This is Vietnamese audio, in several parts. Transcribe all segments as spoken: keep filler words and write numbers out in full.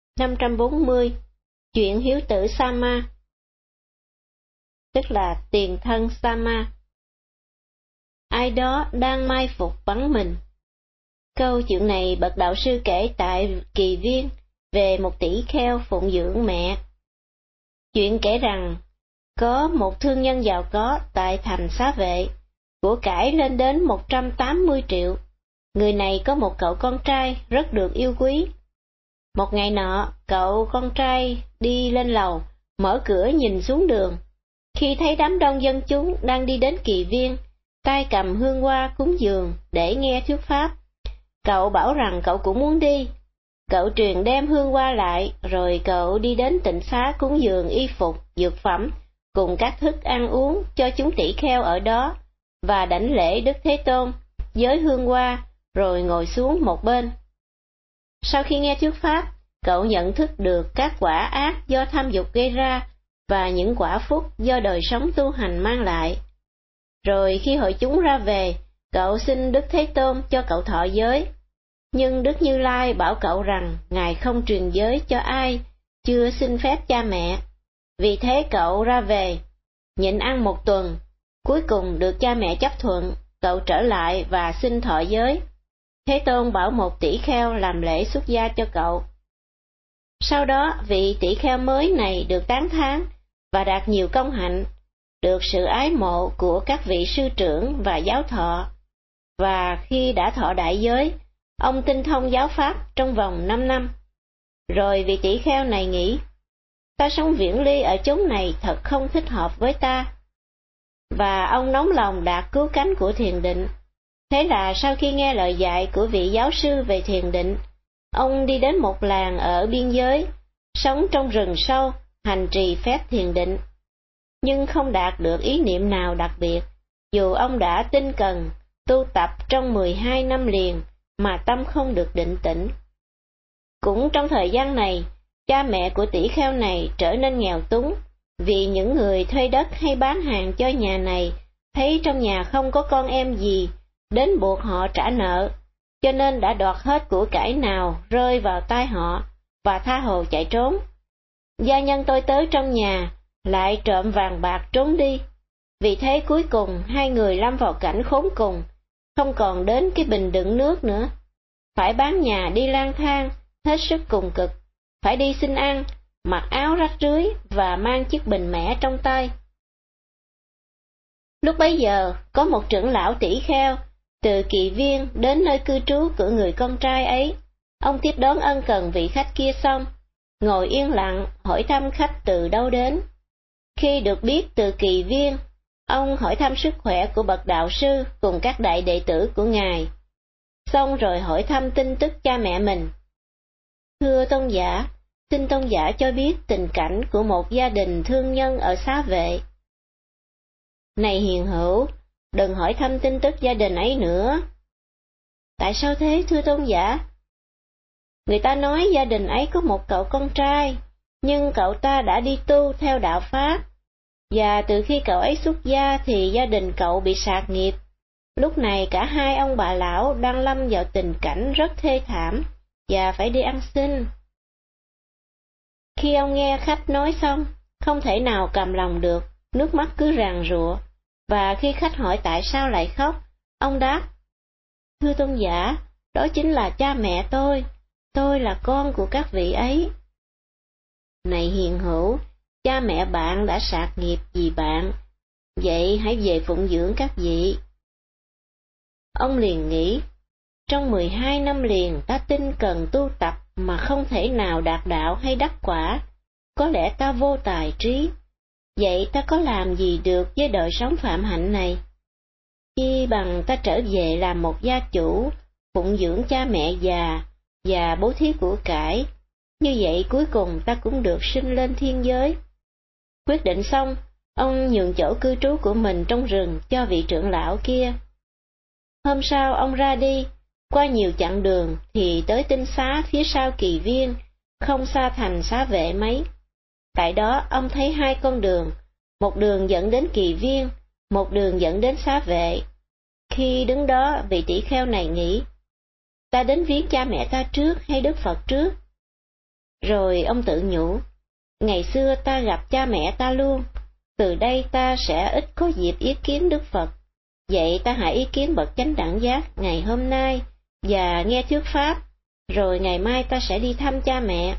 năm trăm bốn mươi. Chuyện hiếu tử Sama, tức là tiền thân Sama. Ai đó đang mai phục bắn mình. Câu chuyện này bậc đạo sư kể tại Kỳ Viên về một tỷ kheo phụng dưỡng mẹ. Chuyện kể rằng, có một thương nhân giàu có tại thành Xá Vệ, của cải lên đến một trăm tám mươi triệu. Người này có một cậu con trai rất được yêu quý. Một ngày nọ, cậu con trai đi lên lầu, mở cửa nhìn xuống đường. Khi thấy đám đông dân chúng đang đi đến Kỳ Viên, tay cầm hương hoa cúng dường để nghe thuyết pháp, cậu bảo rằng cậu cũng muốn đi. Cậu truyền đem hương hoa lại, rồi cậu đi đến tịnh xá cúng dường y phục, dược phẩm, cùng các thức ăn uống cho chúng tỷ kheo ở đó, và đảnh lễ Đức Thế Tôn, với hương hoa, rồi ngồi xuống một bên. Sau khi nghe thuyết pháp, cậu nhận thức được các quả ác do tham dục gây ra, và những quả phúc do đời sống tu hành mang lại. Rồi khi hội chúng ra về, cậu xin Đức Thế Tôn cho cậu thọ giới. Nhưng Đức Như Lai bảo cậu rằng Ngài không truyền giới cho ai, chưa xin phép cha mẹ. Vì thế cậu ra về, nhịn ăn một tuần, cuối cùng được cha mẹ chấp thuận, cậu trở lại và xin thọ giới. Thế Tôn bảo một tỷ kheo làm lễ xuất gia cho cậu. Sau đó vị tỷ kheo mới này được tán thán và đạt nhiều công hạnh, được sự ái mộ của các vị sư trưởng và giáo thọ, và khi đã thọ đại giới, ông tinh thông giáo pháp trong vòng năm năm. Rồi vị tỷ kheo này nghĩ, ta sống viễn ly ở chốn này thật không thích hợp với ta. Và ông nóng lòng đạt cứu cánh của thiền định. Thế là sau khi nghe lời dạy của vị giáo sư về thiền định, ông đi đến một làng ở biên giới, sống trong rừng sâu, hành trì phép thiền định. Nhưng không đạt được ý niệm nào đặc biệt, dù ông đã tinh cần, tu tập trong mười hai năm liền, mà tâm không được định tĩnh. Cũng trong thời gian này, cha mẹ của tỷ kheo này trở nên nghèo túng, vì những người thuê đất hay bán hàng cho nhà này thấy trong nhà không có con em gì, đến buộc họ trả nợ, cho nên đã đoạt hết của cải nào rơi vào tay họ, và tha hồ chạy trốn. Gia nhân tôi tớ trong nhà lại trộm vàng bạc trốn đi. Vì thế cuối cùng hai người lâm vào cảnh khốn cùng, không còn đến cái bình đựng nước nữa. Phải bán nhà đi lang thang, hết sức cùng cực, phải đi xin ăn, mặc áo rách rưới và mang chiếc bình mẻ trong tay. Lúc bấy giờ, có một trưởng lão tỷ kheo từ Kỳ Viên đến nơi cư trú của người con trai ấy. Ông tiếp đón ân cần vị khách kia xong, ngồi yên lặng hỏi thăm khách từ đâu đến. Khi được biết từ Kỳ Viên, ông hỏi thăm sức khỏe của bậc đạo sư cùng các đại đệ tử của Ngài. Xong rồi hỏi thăm tin tức cha mẹ mình. Thưa tôn giả, xin tôn giả cho biết tình cảnh của một gia đình thương nhân ở Xá Vệ. Này hiền hữu, đừng hỏi thăm tin tức gia đình ấy nữa. Tại sao thế thưa tôn giả? Người ta nói gia đình ấy có một cậu con trai, nhưng cậu ta đã đi tu theo đạo Pháp, và từ khi cậu ấy xuất gia thì gia đình cậu bị sạt nghiệp. Lúc này cả hai ông bà lão đang lâm vào tình cảnh rất thê thảm, và phải đi ăn xin. Khi ông nghe khách nói xong, không thể nào cầm lòng được, nước mắt cứ ràn rụa, và khi khách hỏi tại sao lại khóc, ông đáp, thưa tôn giả, đó chính là cha mẹ tôi, tôi là con của các vị ấy. Này hiền hữu, cha mẹ bạn đã sạt nghiệp vì bạn, vậy hãy về phụng dưỡng các vị. Ông liền nghĩ, trong mười hai năm liền ta tinh cần tu tập mà không thể nào đạt đạo hay đắc quả, có lẽ ta vô tài trí, vậy ta có làm gì được với đời sống phạm hạnh này? Chi bằng ta trở về làm một gia chủ, phụng dưỡng cha mẹ già, và bố thí của cải, như vậy cuối cùng ta cũng được sinh lên thiên giới. Quyết định xong, ông nhường chỗ cư trú của mình trong rừng cho vị trưởng lão kia. Hôm sau ông ra đi, qua nhiều chặng đường thì tới tinh xá phía sau Kỳ Viên, không xa thành Xá Vệ mấy. Tại đó ông thấy hai con đường, một đường dẫn đến Kỳ Viên, một đường dẫn đến Xá Vệ. Khi đứng đó, vị tỷ kheo này nghĩ, ta đến viếng cha mẹ ta trước hay Đức Phật trước? Rồi ông tự nhủ, ngày xưa ta gặp cha mẹ ta luôn, từ đây ta sẽ ít có dịp ý kiến Đức Phật. Vậy ta hãy ý kiến bậc chánh đẳng giác ngày hôm nay và nghe thuyết pháp, rồi ngày mai ta sẽ đi thăm cha mẹ.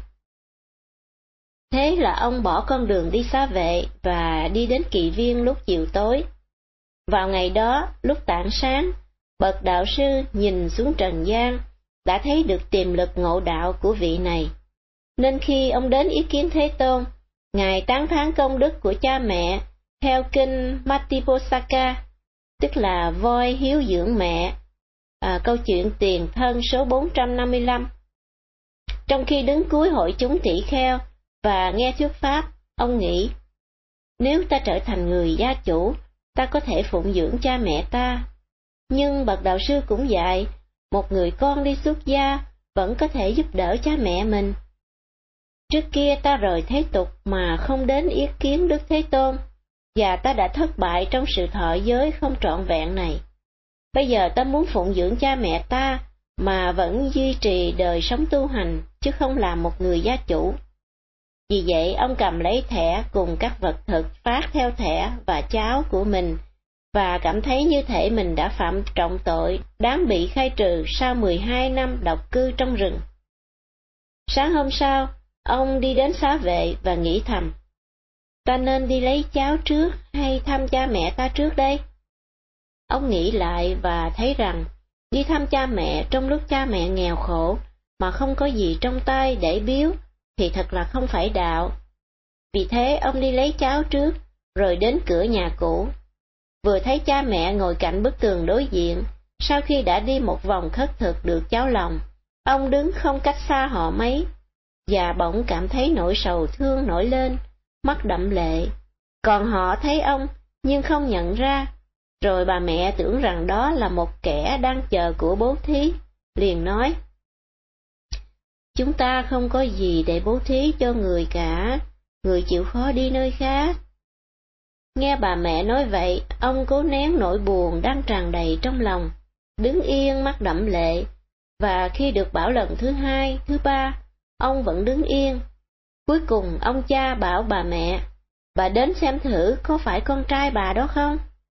Thế là ông bỏ con đường đi xá vệ và đi đến Kỳ Viên lúc chiều tối. Vào ngày đó, lúc tảng sáng, bậc đạo sư nhìn xuống trần gian, đã thấy được tiềm lực ngộ đạo của vị này. Nên khi ông đến ý kiến Thế Tôn, Ngài tán thán công đức của cha mẹ theo kinh Matiposaka, tức là voi hiếu dưỡng mẹ, à, câu chuyện tiền thân số bốn trăm năm mươi lăm. Trong khi đứng cuối hội chúng tỷ kheo và nghe thuyết pháp, ông nghĩ, nếu ta trở thành người gia chủ, ta có thể phụng dưỡng cha mẹ ta. Nhưng bậc đạo sư cũng dạy, một người con đi xuất gia vẫn có thể giúp đỡ cha mẹ mình. Trước kia ta rời thế tục mà không đến ý kiến Đức Thế Tôn, và ta đã thất bại trong sự thọ giới không trọn vẹn này. Bây giờ ta muốn phụng dưỡng cha mẹ ta mà vẫn duy trì đời sống tu hành, chứ không làm một người gia chủ. Vì vậy ông cầm lấy thẻ cùng các vật thực phát theo thẻ và cháo của mình, và cảm thấy như thể mình đã phạm trọng tội, đáng bị khai trừ sau mười hai năm độc cư trong rừng. Sáng hôm sau, ông đi đến xá vệ và nghĩ thầm, ta nên đi lấy cháo trước hay thăm cha mẹ ta trước đây? Ông nghĩ lại và thấy rằng, đi thăm cha mẹ trong lúc cha mẹ nghèo khổ mà không có gì trong tay để biếu thì thật là không phải đạo. Vì thế ông đi lấy cháo trước, rồi đến cửa nhà cũ. Vừa thấy cha mẹ ngồi cạnh bức tường đối diện, sau khi đã đi một vòng khất thực được cháo lòng, ông đứng không cách xa họ mấy, và bỗng cảm thấy nỗi sầu thương nổi lên, mắt đẫm lệ. Còn họ thấy ông, nhưng không nhận ra. Rồi bà mẹ tưởng rằng đó là một kẻ đang chờ của bố thí, liền nói, chúng ta không có gì để bố thí cho người cả, người chịu khó đi nơi khác. Nghe bà mẹ nói vậy, ông cố nén nỗi buồn đang tràn đầy trong lòng, đứng yên mắt đẫm lệ, và khi được bảo lần thứ hai, thứ ba, ông vẫn đứng yên. Cuối cùng ông cha bảo bà mẹ, bà đến xem thử có phải con trai bà đó không?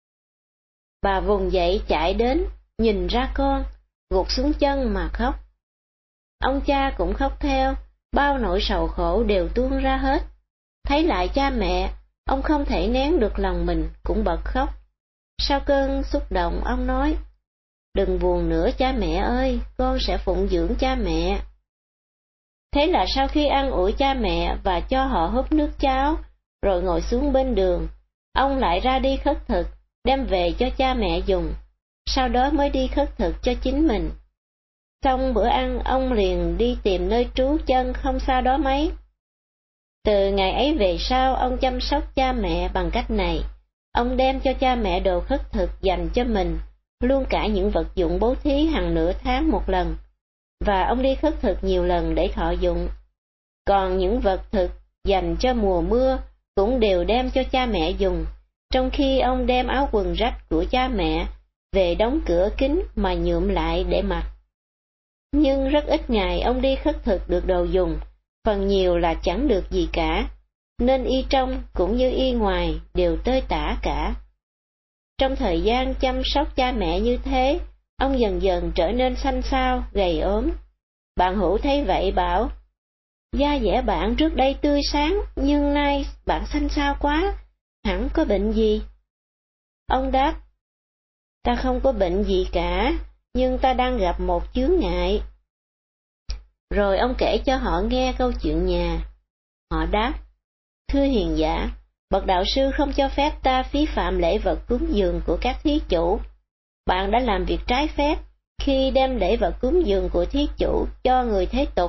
Bà vùng dậy chạy đến, nhìn ra con, gục xuống chân mà khóc. Ông cha cũng khóc theo, bao nỗi sầu khổ đều tuôn ra hết. Thấy lại cha mẹ, ông không thể nén được lòng mình, cũng bật khóc. Sau cơn xúc động, ông nói, đừng buồn nữa cha mẹ ơi, con sẽ phụng dưỡng cha mẹ. Thế là sau khi ăn ủi cha mẹ và cho họ húp nước cháo, rồi ngồi xuống bên đường, ông lại ra đi khất thực, đem về cho cha mẹ dùng, sau đó mới đi khất thực cho chính mình. Xong bữa ăn, ông liền đi tìm nơi trú chân không xa đó mấy. Từ ngày ấy về sau, ông chăm sóc cha mẹ bằng cách này. Ông đem cho cha mẹ đồ khất thực dành cho mình, luôn cả những vật dụng bố thí hàng nửa tháng một lần, và ông đi khất thực nhiều lần để thọ dụng. Còn những vật thực dành cho mùa mưa cũng đều đem cho cha mẹ dùng, trong khi ông đem áo quần rách của cha mẹ về đóng cửa kín mà nhuộm lại để mặc. Nhưng rất ít ngày ông đi khất thực được đồ dùng, phần nhiều là chẳng được gì cả, nên y trong cũng như y ngoài đều tơi tả cả. Trong thời gian chăm sóc cha mẹ như thế, ông dần dần trở nên xanh xao, gầy ốm. Bạn hữu thấy vậy bảo, da dẻ bạn trước đây tươi sáng, nhưng nay bạn xanh xao quá, hẳn có bệnh gì? Ông đáp, ta không có bệnh gì cả, nhưng ta đang gặp một chướng ngại. Rồi ông kể cho họ nghe câu chuyện nhà. Họ đáp, thưa hiền giả, bậc đạo sư không cho phép ta phí phạm lễ vật cúng dường của các thí chủ. Bạn đã làm việc trái phép khi đem lễ vật cúng dường của thí chủ cho người thế tục.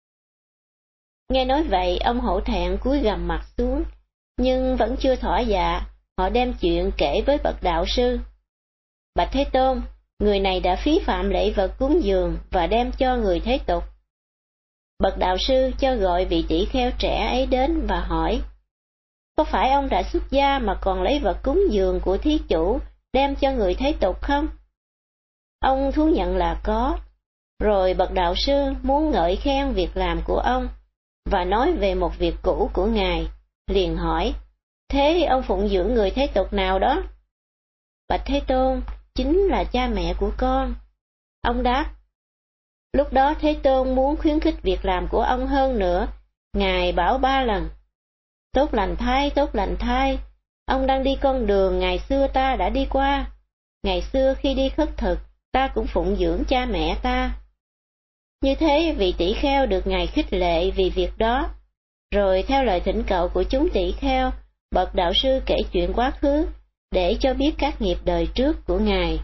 Nghe nói vậy, ông hổ thẹn cúi gằm mặt xuống, nhưng vẫn chưa thỏa dạ, họ đem chuyện kể với bậc đạo sư. Bạch Thế Tôn, người này đã phí phạm lễ vật cúng dường và đem cho người thế tục. Bậc đạo sư cho gọi vị tỷ kheo trẻ ấy đến và hỏi, có phải ông đã xuất gia mà còn lấy vật cúng dường của thí chủ đem cho người thế tục không? Ông thú nhận là có. Rồi bậc đạo sư muốn ngợi khen việc làm của ông, và nói về một việc cũ của Ngài, liền hỏi, thế ông phụng dưỡng người thế tục nào đó? Bạch Thế Tôn, chính là cha mẹ của con. Ông đáp. Lúc đó Thế Tôn muốn khuyến khích việc làm của ông hơn nữa, Ngài bảo ba lần, tốt lành thay, tốt lành thay, ông đang đi con đường ngày xưa ta đã đi qua. Ngày xưa khi đi khất thực, ta cũng phụng dưỡng cha mẹ ta. Như thế vị tỷ kheo được Ngài khích lệ vì việc đó. Rồi theo lời thỉnh cầu của chúng tỷ kheo, bậc đạo sư kể chuyện quá khứ, để cho biết các nghiệp đời trước của Ngài.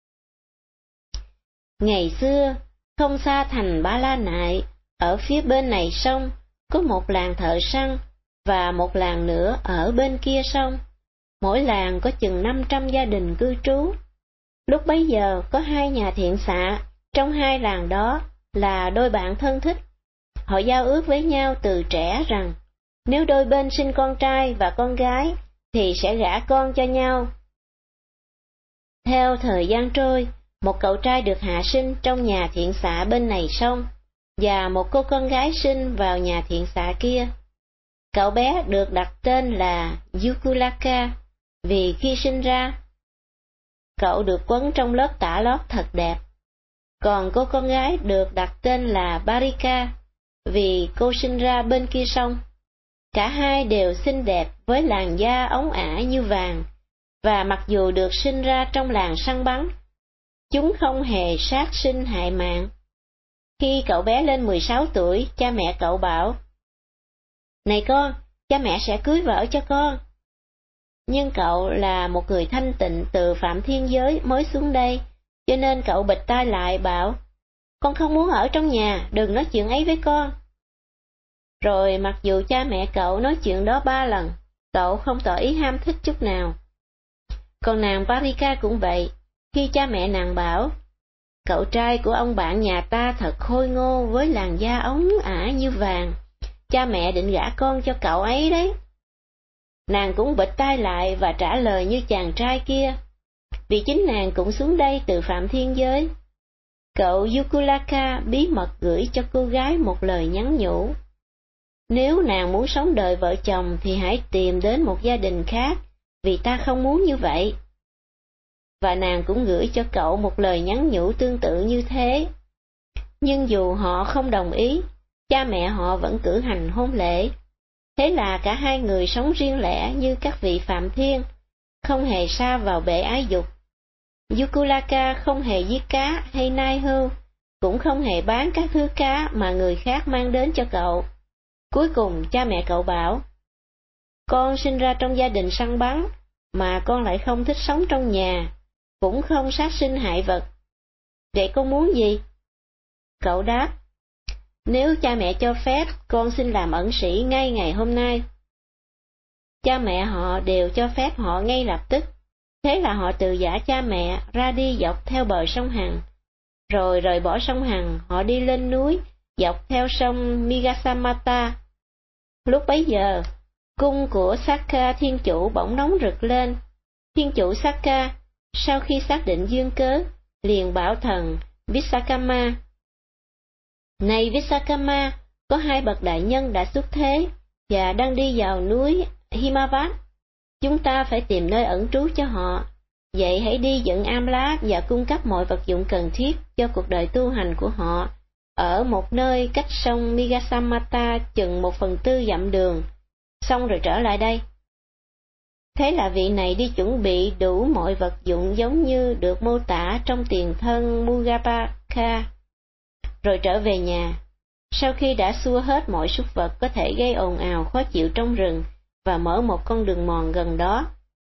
Ngày xưa, không xa thành Ba La Nại, ở phía bên này sông, có một làng thợ săn, và một làng nữa ở bên kia sông. Mỗi làng có chừng năm trăm gia đình cư trú. Lúc bấy giờ có hai nhà thiện xạ, trong hai làng đó là đôi bạn thân thích. Họ giao ước với nhau từ trẻ rằng, nếu đôi bên sinh con trai và con gái, thì sẽ gả con cho nhau. Theo thời gian trôi, một cậu trai được hạ sinh trong nhà thiện xạ bên này sông, và một cô con gái sinh vào nhà thiện xạ kia. Cậu bé được đặt tên là Yukulaka, vì khi sinh ra, cậu được quấn trong lớp tả lót thật đẹp. Còn cô con gái được đặt tên là Barika, vì cô sinh ra bên kia sông. Cả hai đều xinh đẹp với làn da óng ả như vàng, và mặc dù được sinh ra trong làng săn bắn, chúng không hề sát sinh hại mạng. Khi cậu bé lên mười sáu tuổi, cha mẹ cậu bảo, này con, cha mẹ sẽ cưới vợ cho con. Nhưng cậu là một người thanh tịnh từ Phạm Thiên Giới mới xuống đây, cho nên cậu bịt tai lại bảo, con không muốn ở trong nhà, đừng nói chuyện ấy với con. Rồi mặc dù cha mẹ cậu nói chuyện đó ba lần, cậu không tỏ ý ham thích chút nào. Còn nàng Parika cũng vậy, khi cha mẹ nàng bảo, cậu trai của ông bạn nhà ta thật khôi ngô với làn da óng ả như vàng, cha mẹ định gả con cho cậu ấy đấy. Nàng cũng bịt tai lại và trả lời như chàng trai kia, vì chính nàng cũng xuống đây từ Phạm Thiên Giới. Cậu Yukulaka bí mật gửi cho cô gái một lời nhắn nhủ. Nếu nàng muốn sống đời vợ chồng thì hãy tìm đến một gia đình khác, vì ta không muốn như vậy. Và nàng cũng gửi cho cậu một lời nhắn nhủ tương tự như thế. Nhưng dù họ không đồng ý, cha mẹ họ vẫn cử hành hôn lễ. Thế là cả hai người sống riêng lẻ như các vị phạm thiên, không hề sa vào bể ái dục. Yukulaka không hề giết cá hay nai hươu, cũng không hề bán các thứ cá mà người khác mang đến cho cậu. Cuối cùng cha mẹ cậu bảo, con sinh ra trong gia đình săn bắn, mà con lại không thích sống trong nhà, cũng không sát sinh hại vật. Vậy con muốn gì? Cậu đáp, nếu cha mẹ cho phép, con xin làm ẩn sĩ ngay ngày hôm nay. Cha mẹ họ đều cho phép họ ngay lập tức. Thế là họ từ giã cha mẹ ra đi dọc theo bờ sông Hằng. Rồi rời bỏ sông Hằng, họ đi lên núi, dọc theo sông Migasamata. Lúc bấy giờ, cung của Sakka thiên chủ bỗng nóng rực lên. Thiên chủ Sakka, sau khi xác định duyên cớ, liền bảo thần Vissakama, này Vissakama, có hai bậc đại nhân đã xuất thế, và đang đi vào núi Himavat. Chúng ta phải tìm nơi ẩn trú cho họ. Vậy hãy đi dẫn am lá và cung cấp mọi vật dụng cần thiết cho cuộc đời tu hành của họ, ở một nơi cách sông Migasamata chừng một phần tư dặm đường, xong rồi trở lại đây. Thế là vị này đi chuẩn bị đủ mọi vật dụng giống như được mô tả trong tiền thân Mugapaka, rồi trở về nhà. Sau khi đã xua hết mọi súc vật có thể gây ồn ào khó chịu trong rừng và mở một con đường mòn gần đó.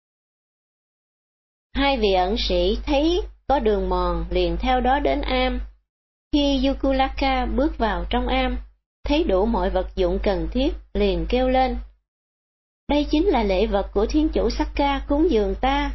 Hai vị ẩn sĩ thấy có đường mòn liền theo đó đến am. Khi Yukulaka bước vào trong am, thấy đủ mọi vật dụng cần thiết, liền kêu lên, đây chính là lễ vật của thiên chủ Sakka cúng dường ta.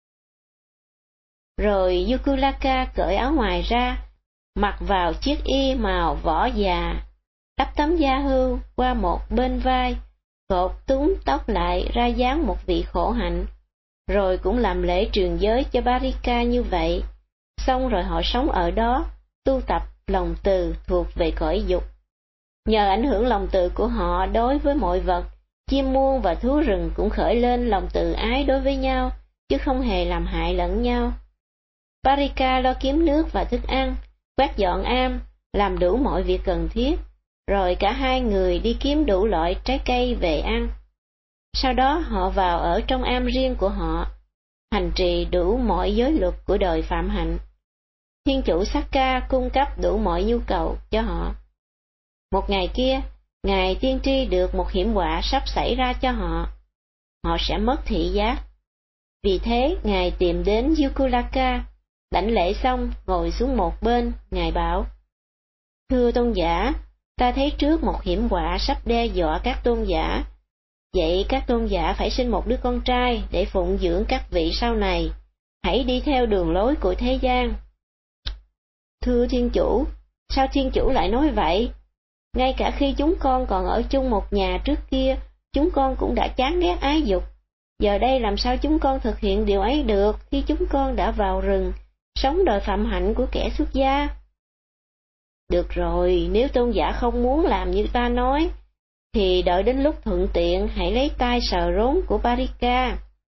Rồi Yukulaka cởi áo ngoài ra, mặc vào chiếc y màu vỏ già, đắp tấm da hưu qua một bên vai, cột túm tóc lại ra dáng một vị khổ hạnh, rồi cũng làm lễ truyền giới cho Barika như vậy. Xong rồi họ sống ở đó, tu tập lòng từ thuộc về cõi dục. Nhờ ảnh hưởng lòng từ của họ đối với mọi vật, chim muông và thú rừng cũng khởi lên lòng từ ái đối với nhau, chứ không hề làm hại lẫn nhau. Parika lo kiếm nước và thức ăn, quét dọn am, làm đủ mọi việc cần thiết, rồi cả hai người đi kiếm đủ loại trái cây về ăn. Sau đó họ vào ở trong am riêng của họ, hành trì đủ mọi giới luật của đời phạm hạnh. Thiên chủ Sakka cung cấp đủ mọi nhu cầu cho họ. Một ngày kia, Ngài tiên tri được một hiểm họa sắp xảy ra cho họ. Họ sẽ mất thị giác. Vì thế, Ngài tìm đến Yukulaka, đảnh lễ xong, ngồi xuống một bên, Ngài bảo: Thưa tôn giả, ta thấy trước một hiểm họa sắp đe dọa các tôn giả. Vậy các tôn giả phải sinh một đứa con trai để phụng dưỡng các vị sau này. Hãy đi theo đường lối của thế gian. Thưa thiên chủ, sao thiên chủ lại nói vậy? Ngay cả khi chúng con còn ở chung một nhà trước kia, chúng con cũng đã chán ghét ái dục. Giờ đây làm sao chúng con thực hiện điều ấy được khi chúng con đã vào rừng, sống đời phạm hạnh của kẻ xuất gia? Được rồi, nếu tôn giả không muốn làm như ta nói, thì đợi đến lúc thuận tiện hãy lấy tay sờ rốn của Parika.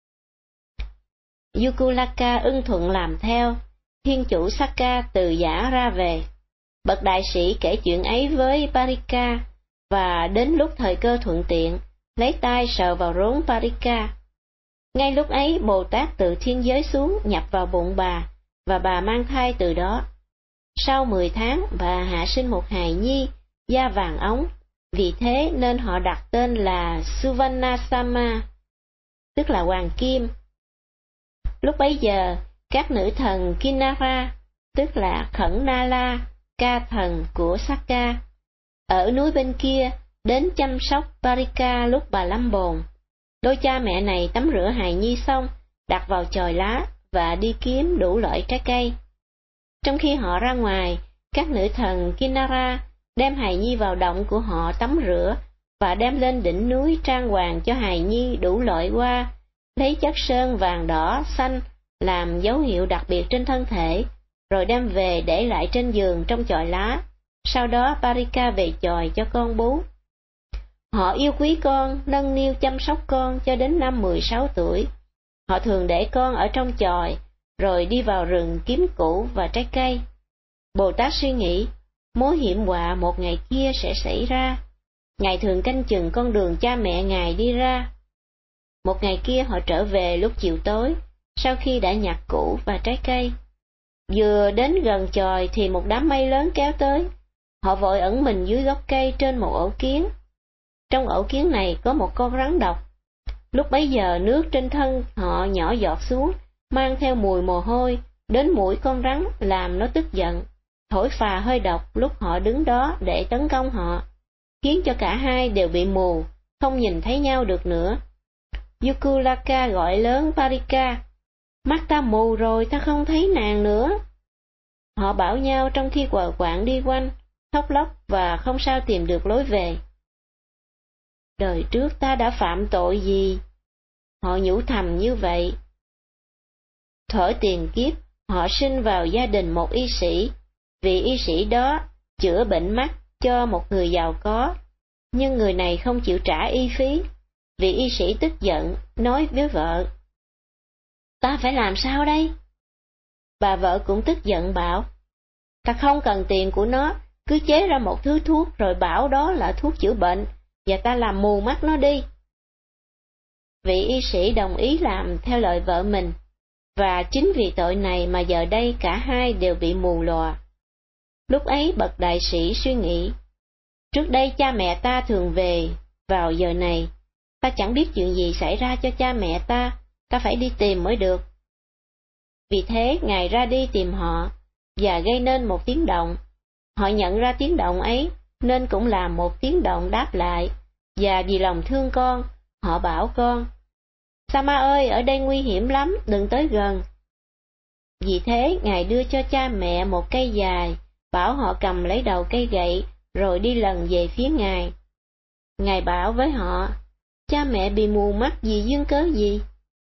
Yukulaka ưng thuận làm theo, thiên chủ Sakka từ giả ra về. Bậc đại sĩ kể chuyện ấy với Parika, và đến lúc thời cơ thuận tiện, lấy tay sờ vào rốn Parika. Ngay lúc ấy Bồ Tát từ thiên giới xuống nhập vào bụng bà, và bà mang thai từ đó. Sau mười tháng bà hạ sinh một hài nhi, da vàng óng, vì thế nên họ đặt tên là Suvannasama, tức là Hoàng Kim. Lúc bấy giờ, các nữ thần Kinara, tức là Khẩn Nala, ca thần của Sakka, ở núi bên kia, đến chăm sóc Parika lúc bà lâm bồn. Đôi cha mẹ này tắm rửa hài nhi xong, đặt vào chòi lá và đi kiếm đủ loại trái cây. Trong khi họ ra ngoài, các nữ thần Kinara đem hài nhi vào động của họ tắm rửa và đem lên đỉnh núi trang hoàng cho hài nhi đủ loại hoa, lấy chất sơn vàng đỏ xanh làm dấu hiệu đặc biệt trên thân thể, rồi đem về để lại trên giường trong chòi lá. Sau đó Parika về chòi cho con bú. Họ yêu quý con, nâng niu chăm sóc con cho đến năm mười sáu tuổi. Họ thường để con ở trong chòi, rồi đi vào rừng kiếm củ và trái cây. Bồ Tát suy nghĩ, mối hiểm họa một ngày kia sẽ xảy ra. Ngài thường canh chừng con đường cha mẹ Ngài đi ra. Một ngày kia họ trở về lúc chiều tối, sau khi đã nhặt củ và trái cây. Vừa đến gần chòi thì một đám mây lớn kéo tới. Họ vội ẩn mình dưới gốc cây trên một ổ kiến. Trong ổ kiến này có một con rắn độc. Lúc bấy giờ nước trên thân họ nhỏ giọt xuống, mang theo mùi mồ hôi, đến mũi con rắn làm nó tức giận, thổi phà hơi độc lúc họ đứng đó để tấn công họ, khiến cho cả hai đều bị mù, không nhìn thấy nhau được nữa. Yukulaka gọi lớn Parika, mắt ta mù rồi, ta không thấy nàng nữa. Họ bảo nhau trong khi quờ quạng đi quanh, khóc lóc và không sao tìm được lối về. Đời trước ta đã phạm tội gì? Họ nhủ thầm như vậy. Thuở tiền kiếp, họ sinh vào gia đình một y sĩ, vị y sĩ đó chữa bệnh mắt cho một người giàu có, nhưng người này không chịu trả y phí. Vị y sĩ tức giận, nói với vợ, ta phải làm sao đây? Bà vợ cũng tức giận bảo, ta không cần tiền của nó, cứ chế ra một thứ thuốc rồi bảo đó là thuốc chữa bệnh, và ta làm mù mắt nó đi. Vị y sĩ đồng ý làm theo lời vợ mình, và chính vì tội này mà giờ đây cả hai đều bị mù lòa. Lúc ấy bậc đại sĩ suy nghĩ, trước đây cha mẹ ta thường về vào giờ này, ta chẳng biết chuyện gì xảy ra cho cha mẹ ta, ta phải đi tìm mới được. Vì thế Ngài ra đi tìm họ, và gây nên một tiếng động. Họ nhận ra tiếng động ấy, nên cũng làm một tiếng động đáp lại, và vì lòng thương con, họ bảo con, Sama ơi, ở đây nguy hiểm lắm, đừng tới gần. Vì thế Ngài đưa cho cha mẹ một cây dài, bảo họ cầm lấy đầu cây gậy, rồi đi lần về phía Ngài. Ngài bảo với họ, cha mẹ bị mù mắt vì duyên cớ gì?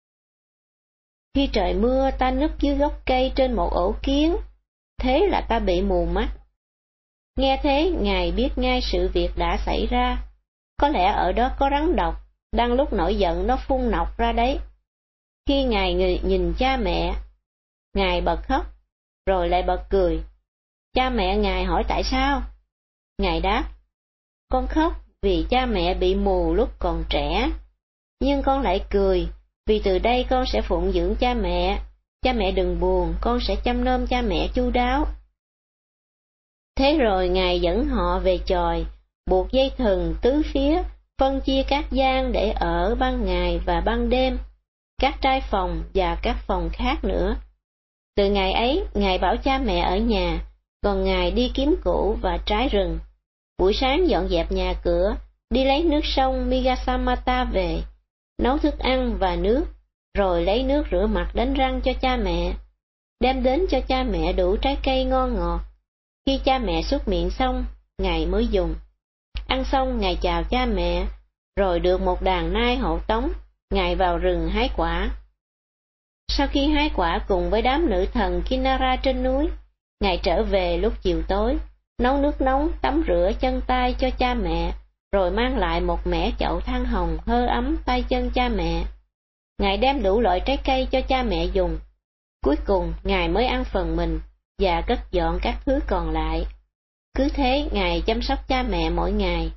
Khi trời mưa ta núp dưới gốc cây trên một ổ kiến, thế là ta bị mù mắt. Nghe thế, Ngài biết ngay sự việc đã xảy ra. Có lẽ ở đó có rắn độc, đang lúc nổi giận nó phun nọc ra đấy. Khi Ngài nhìn cha mẹ, Ngài bật khóc, rồi lại bật cười. Cha mẹ Ngài hỏi tại sao? Ngài đáp, con khóc vì cha mẹ bị mù lúc còn trẻ, nhưng con lại cười vì từ đây con sẽ phụng dưỡng cha mẹ. Cha mẹ đừng buồn, con sẽ chăm nom cha mẹ chu đáo. Thế rồi Ngài dẫn họ về chòi, buộc dây thừng tứ phía, phân chia các gian để ở ban ngày và ban đêm, các trai phòng và các phòng khác nữa. Từ ngày ấy, Ngài bảo cha mẹ ở nhà, còn Ngài đi kiếm củ và trái rừng. Buổi sáng dọn dẹp nhà cửa, đi lấy nước sông Migasamata về, nấu thức ăn và nước, rồi lấy nước rửa mặt đánh răng cho cha mẹ, đem đến cho cha mẹ đủ trái cây ngon ngọt. Khi cha mẹ súc miệng xong, Ngài mới dùng. Ăn xong, Ngài chào cha mẹ, rồi được một đàn nai hộ tống, Ngài vào rừng hái quả. Sau khi hái quả cùng với đám nữ thần Kinara trên núi, Ngài trở về lúc chiều tối, nấu nước nóng tắm rửa chân tay cho cha mẹ, rồi mang lại một mẻ chậu than hồng hơ ấm tay chân cha mẹ. Ngài đem đủ loại trái cây cho cha mẹ dùng. Cuối cùng, Ngài mới ăn phần mình và cất dọn các thứ còn lại. Cứ thế, Ngài chăm sóc cha mẹ mỗi ngày.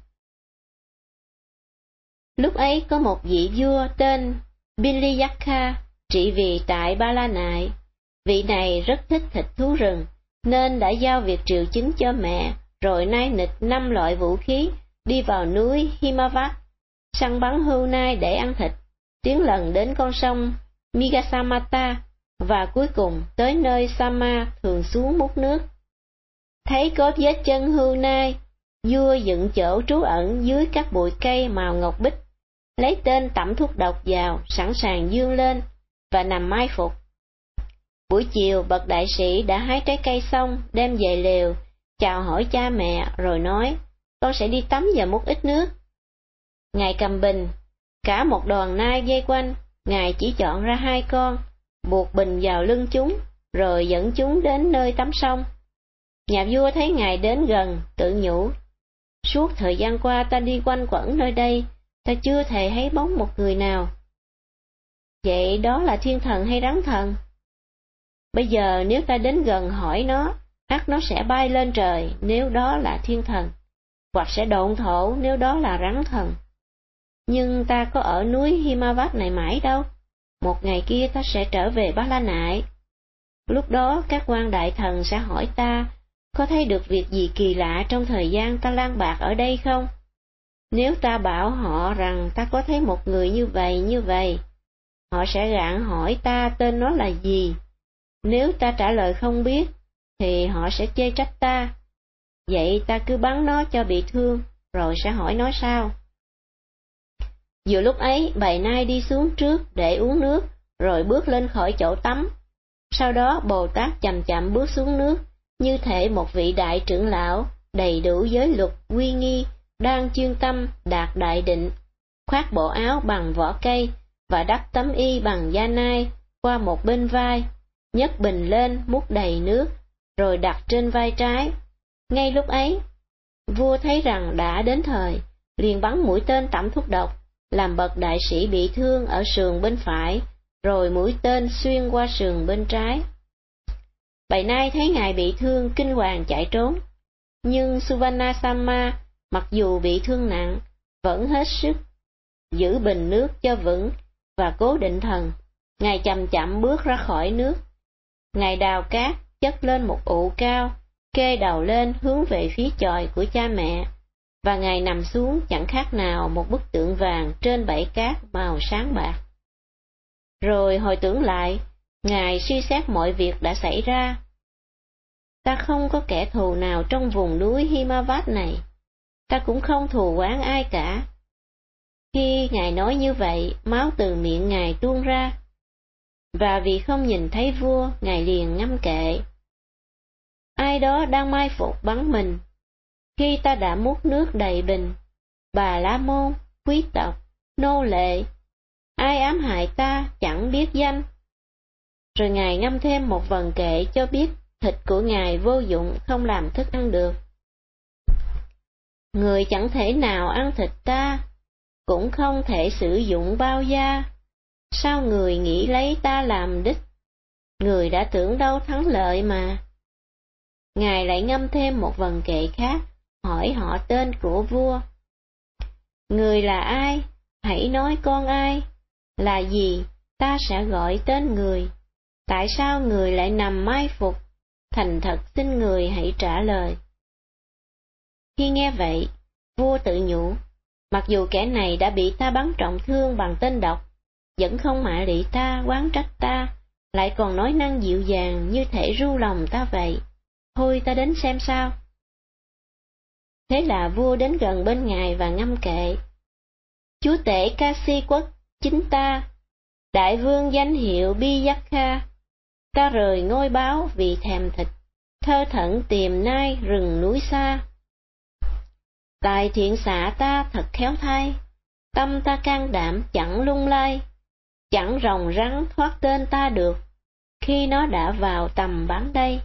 Lúc ấy có một vị vua tên Biliyaka trị vì tại Ba La Nại. Vị này rất thích thịt thú rừng, nên đã giao việc triệu chứng cho mẹ, rồi nai nịch năm loại vũ khí, đi vào núi Himavat, săn bắn hươu nai để ăn thịt, tiến lần đến con sông Migasamata, và cuối cùng tới nơi Sama thường xuống múc nước. Thấy có vết chân hươu nai, vua dựng chỗ trú ẩn dưới các bụi cây màu ngọc bích, lấy tên tẩm thuốc độc vào, sẵn sàng dương lên và nằm mai phục. Buổi chiều, bậc đại sĩ đã hái trái cây xong, đem về lều, chào hỏi cha mẹ, rồi nói, con sẽ đi tắm và múc ít nước. Ngài cầm bình, cả một đoàn nai vây quanh, Ngài chỉ chọn ra hai con, buộc bình vào lưng chúng, rồi dẫn chúng đến nơi tắm sông. Nhà vua thấy Ngài đến gần, tự nhủ, suốt thời gian qua ta đi quanh quẩn nơi đây, ta chưa hề thấy bóng một người nào. Vậy đó là thiên thần hay rắn thần? Bây giờ nếu ta đến gần hỏi nó, ắt nó sẽ bay lên trời nếu đó là thiên thần, hoặc sẽ độn thổ nếu đó là rắn thần. Nhưng ta có ở núi Himavat này mãi đâu, một ngày kia ta sẽ trở về Ba La Nại. Lúc đó các quan đại thần sẽ hỏi ta, có thấy được việc gì kỳ lạ trong thời gian ta lang bạc ở đây không? Nếu ta bảo họ rằng ta có thấy một người như vậy như vậy, họ sẽ gạn hỏi ta tên nó là gì. Nếu ta trả lời không biết, thì họ sẽ chê trách ta. Vậy ta cứ bắn nó cho bị thương, rồi sẽ hỏi nó sao. Vừa lúc ấy, bầy nai đi xuống trước để uống nước, rồi bước lên khỏi chỗ tắm. Sau đó Bồ Tát chậm chậm bước xuống nước, như thể một vị đại trưởng lão, đầy đủ giới luật uy nghi, đang chuyên tâm đạt đại định, khoác bộ áo bằng vỏ cây và đắp tấm y bằng da nai qua một bên vai, nhấc bình lên múc đầy nước, rồi đặt trên vai trái. Ngay lúc ấy, vua thấy rằng đã đến thời, liền bắn mũi tên tẩm thuốc độc, làm bậc đại sĩ bị thương ở sườn bên phải, rồi mũi tên xuyên qua sườn bên trái. Bầy nai thấy Ngài bị thương kinh hoàng chạy trốn, nhưng Suvanasama mặc dù bị thương nặng, vẫn hết sức giữ bình nước cho vững và cố định thần. Ngài chậm chậm bước ra khỏi nước. Ngài đào cát, chất lên một ụ cao, kê đầu lên hướng về phía chòi của cha mẹ, và Ngài nằm xuống chẳng khác nào một bức tượng vàng trên bãi cát màu sáng bạc. Rồi hồi tưởng lại, Ngài suy xét mọi việc đã xảy ra. Ta không có kẻ thù nào trong vùng núi Himavat này, ta cũng không thù oán ai cả. Khi Ngài nói như vậy, máu từ miệng Ngài tuôn ra, và vì không nhìn thấy vua, Ngài liền ngâm kệ. Ai đó đang mai phục bắn mình, khi ta đã múc nước đầy bình, Bà La Môn, quý tộc, nô lệ, ai ám hại ta chẳng biết danh. Rồi Ngài ngâm thêm một vần kệ cho biết thịt của Ngài vô dụng không làm thức ăn được. Người chẳng thể nào ăn thịt ta, cũng không thể sử dụng bao da. Sao người nghĩ lấy ta làm đích? Người đã tưởng đâu thắng lợi mà. Ngài lại ngâm thêm một vần kệ khác, hỏi họ tên của vua. Người là ai? Hãy nói con ai? Là gì? Ta sẽ gọi tên người. Tại sao người lại nằm mai phục? Thành thật xin người hãy trả lời. Khi nghe vậy, vua tự nhủ, mặc dù kẻ này đã bị ta bắn trọng thương bằng tên độc, vẫn không mạ lị ta, oán trách ta, lại còn nói năng dịu dàng như thể ru lòng ta vậy. Thôi ta đến xem sao. Thế là vua đến gần bên ngài và ngâm kệ. Chúa tể Ca-si quốc, chính ta, đại vương danh hiệu Bi-giác-kha, ta rời ngôi báo vì thèm thịt, thơ thẩn tìm nai rừng núi xa. Tài thiện xạ ta thật khéo thay, tâm ta can đảm chẳng lung lay, chẳng rồng rắn thoát tên ta được, khi nó đã vào tầm bắn đây.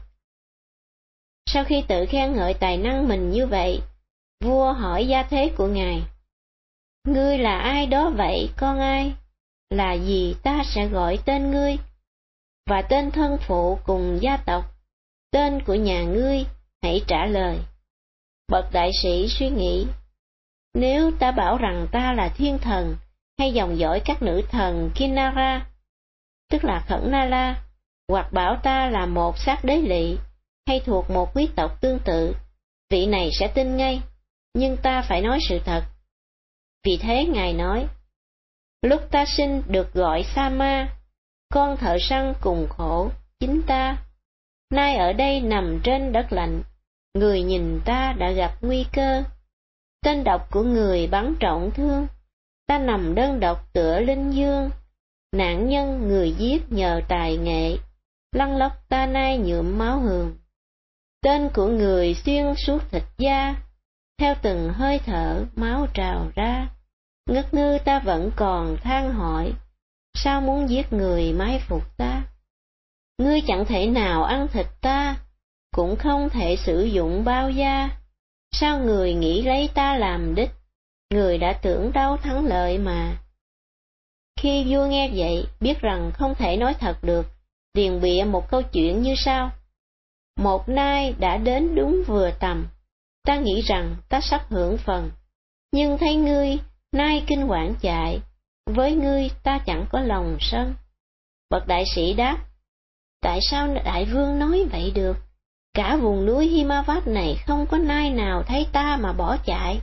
Sau khi tự khen ngợi tài năng mình như vậy, vua hỏi gia thế của ngài. Ngươi là ai đó vậy, con ai? Là gì ta sẽ gọi tên ngươi? Và tên thân phụ cùng gia tộc, tên của nhà ngươi, hãy trả lời. Bậc đại sĩ suy nghĩ, nếu ta bảo rằng ta là thiên thần, hay dòng dõi các nữ thần Kinara, tức là Khẩn Na La, hoặc bảo ta là một sát đế lỵ, hay thuộc một quý tộc tương tự, vị này sẽ tin ngay, nhưng ta phải nói sự thật. Vì thế ngài nói, lúc ta sinh được gọi Sama, con thợ săn cùng khổ, chính ta. Nay ở đây nằm trên đất lạnh, người nhìn ta đã gặp nguy cơ. Tên độc của người bắn trọng thương, ta nằm đơn độc tựa linh dương. Nạn nhân người giết nhờ tài nghệ, lăn lóc ta nay nhuộm máu hường. Tên của người xuyên suốt thịt da, theo từng hơi thở máu trào ra. Ngất ngư ta vẫn còn than hỏi, sao muốn giết người mai phục ta? Ngươi chẳng thể nào ăn thịt ta, cũng không thể sử dụng bao da. Sao người nghĩ lấy ta làm đích? Người đã tưởng đâu thắng lợi mà. Khi vua nghe vậy, biết rằng không thể nói thật được, liền bịa một câu chuyện như sau. Một nay đã đến đúng vừa tầm, ta nghĩ rằng ta sắp hưởng phần, nhưng thấy ngươi nay kinh quản chạy, với ngươi ta chẳng có lòng sân. Bậc đại sĩ đáp, tại sao đại vương nói vậy được? Cả vùng núi Himavat này không có nai nào thấy ta mà bỏ chạy.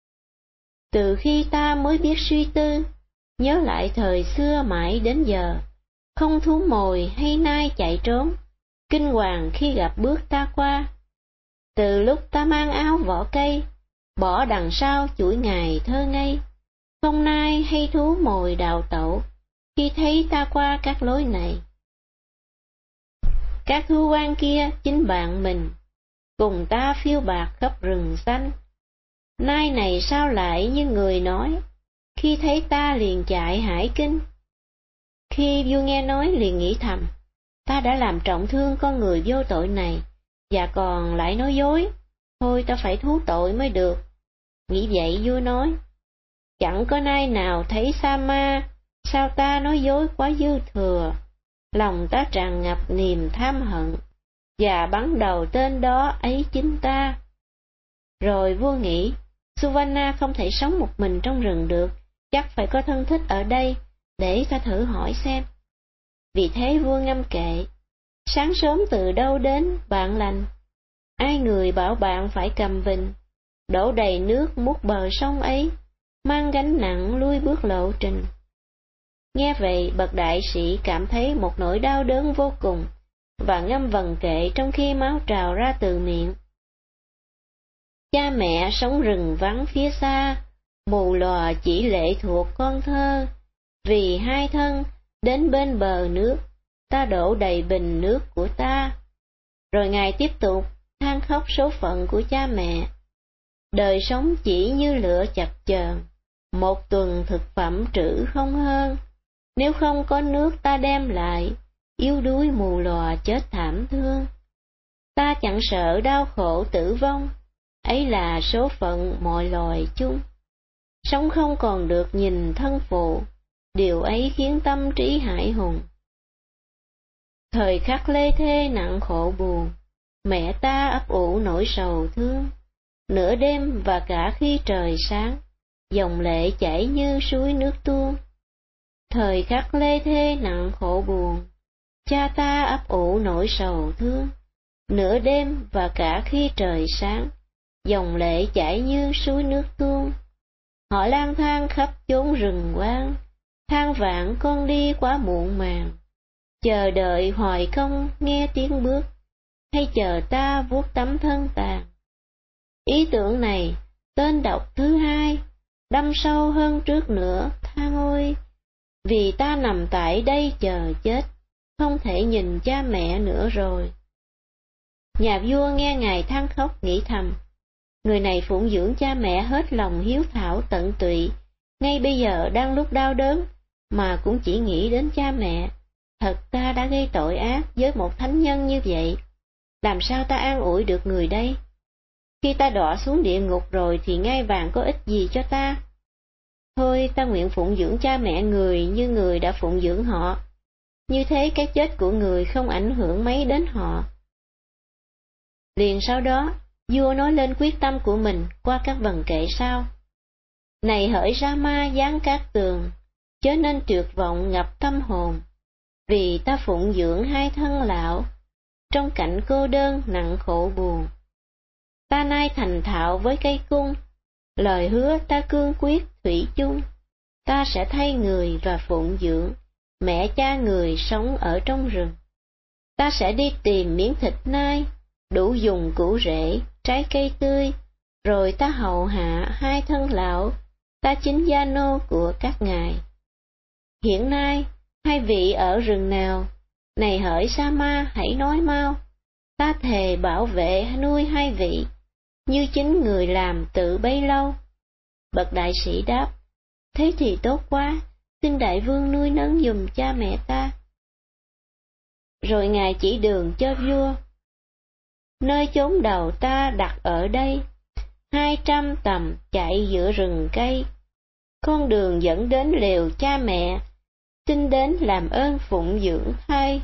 Từ khi ta mới biết suy tư, nhớ lại thời xưa mãi đến giờ, không thú mồi hay nai chạy trốn, kinh hoàng khi gặp bước ta qua. Từ lúc ta mang áo vỏ cây, bỏ đằng sau chuỗi ngày thơ ngây, không nai hay thú mồi đào tẩu, khi thấy ta qua các lối này. Các hưu quan kia chính bạn mình, cùng ta phiêu bạc khắp rừng xanh. Nay này sao lại như người nói, khi thấy ta liền chạy hải kinh. Khi vua nghe nói liền nghĩ thầm, ta đã làm trọng thương con người vô tội này, và còn lại nói dối, thôi ta phải thú tội mới được. Nghĩ vậy vua nói, chẳng có nay nào thấy Sama, sao ta nói dối quá dư thừa. Lòng ta tràn ngập niềm tham hận, và bắn đầu tên đó ấy chính ta. Rồi vua nghĩ, Suvanna không thể sống một mình trong rừng được, chắc phải có thân thích ở đây, để ta thử hỏi xem. Vì thế vua ngâm kệ, sáng sớm từ đâu đến bạn lành, ai người bảo bạn phải cầm vịnh, đổ đầy nước mút bờ sông ấy, mang gánh nặng lui bước lộ trình. Nghe vậy bậc đại sĩ cảm thấy một nỗi đau đớn vô cùng, và ngâm vần kệ trong khi máu trào ra từ miệng. Cha mẹ sống rừng vắng phía xa, mù lòa chỉ lệ thuộc con thơ, vì hai thân đến bên bờ nước, ta đổ đầy bình nước của ta. Rồi ngài tiếp tục than khóc số phận của cha mẹ. Đời sống chỉ như lửa chập chờn, một tuần thực phẩm trữ không hơn. Nếu không có nước ta đem lại, yếu đuối mù lòa chết thảm thương. Ta chẳng sợ đau khổ tử vong, ấy là số phận mọi loài chung. Sống không còn được nhìn thân phụ, điều ấy khiến tâm trí hãi hùng. Thời khắc lê thê nặng khổ buồn, mẹ ta ấp ủ nỗi sầu thương. Nửa đêm và cả khi trời sáng, dòng lệ chảy như suối nước tuôn. Thời khắc lê thê nặng khổ buồn, cha ta ấp ủ nỗi sầu thương. Nửa đêm và cả khi trời sáng, dòng lệ chảy như suối nước tuôn. Họ lang thang khắp chốn rừng hoang, than vãn con đi quá muộn màng. Chờ đợi hoài không nghe tiếng bước, hay chờ ta vuốt tấm thân tàn. Ý tưởng này, tên đọc thứ hai, đâm sâu hơn trước nữa, than ôi, vì ta nằm tại đây chờ chết, không thể nhìn cha mẹ nữa rồi. Nhà vua nghe ngài than khóc nghĩ thầm, người này phụng dưỡng cha mẹ hết lòng hiếu thảo tận tụy, ngay bây giờ đang lúc đau đớn, mà cũng chỉ nghĩ đến cha mẹ. Thật ta đã gây tội ác với một thánh nhân như vậy, làm sao ta an ủi được người đây? Khi ta đọa xuống địa ngục rồi thì ngai vàng có ích gì cho ta? Thôi ta nguyện phụng dưỡng cha mẹ người như người đã phụng dưỡng họ, như thế cái chết của người không ảnh hưởng mấy đến họ. Liền sau đó, vua nói lên quyết tâm của mình qua các vần kệ sau. Này hỡi Rama giáng cát tường, chớ nên tuyệt vọng ngập tâm hồn, vì ta phụng dưỡng hai thân lão, trong cảnh cô đơn nặng khổ buồn. Ta nay thành thạo với cây cung, lời hứa ta cương quyết thủy chung. Ta sẽ thay người và phụng dưỡng mẹ cha người sống ở trong rừng. Ta sẽ đi tìm miếng thịt nai, đủ dùng củ rễ, trái cây tươi, rồi ta hầu hạ hai thân lão, ta chính gia nô của các ngài. Hiện nay, hai vị ở rừng nào? Này hỡi Sama, hãy nói mau. Ta thề bảo vệ nuôi hai vị, như chính người làm tự bấy lâu. Bậc đại sĩ đáp, thế thì tốt quá, xin đại vương nuôi nấng giùm cha mẹ ta. Rồi ngài chỉ đường cho vua. Nơi chốn đầu ta đặt ở đây, hai trăm tầm chạy giữa rừng cây. Con đường dẫn đến lều cha mẹ, xin đến làm ơn phụng dưỡng thay.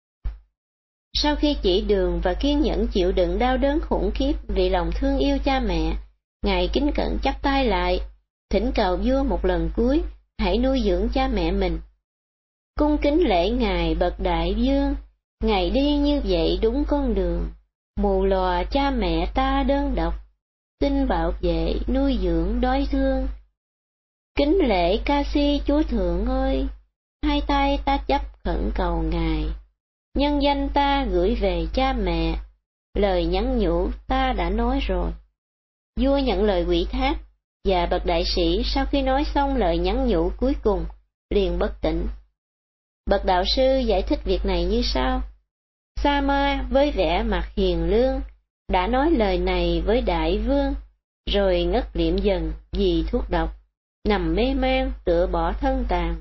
Sau khi chỉ đường và kiên nhẫn chịu đựng đau đớn khủng khiếp vì lòng thương yêu cha mẹ, ngài kính cẩn chắp tay lại, thỉnh cầu vua một lần cuối, hãy nuôi dưỡng cha mẹ mình. Cung kính lễ ngài bậc đại vương, ngài đi như vậy đúng con đường, mù lòa cha mẹ ta đơn độc, xin bảo vệ nuôi dưỡng đói thương. Kính lễ ca si chúa thượng ơi, hai tay ta chấp khẩn cầu ngài, nhân danh ta gửi về cha mẹ, lời nhắn nhủ ta đã nói rồi. Vua nhận lời ủy thác, và bậc đại sĩ sau khi nói xong lời nhắn nhủ cuối cùng, liền bất tỉnh. Bậc đạo sư giải thích việc này như sau. Sama với vẻ mặt hiền lương, đã nói lời này với đại vương, rồi ngất liệm dần vì thuốc độc, nằm mê man tựa bỏ thân tàn.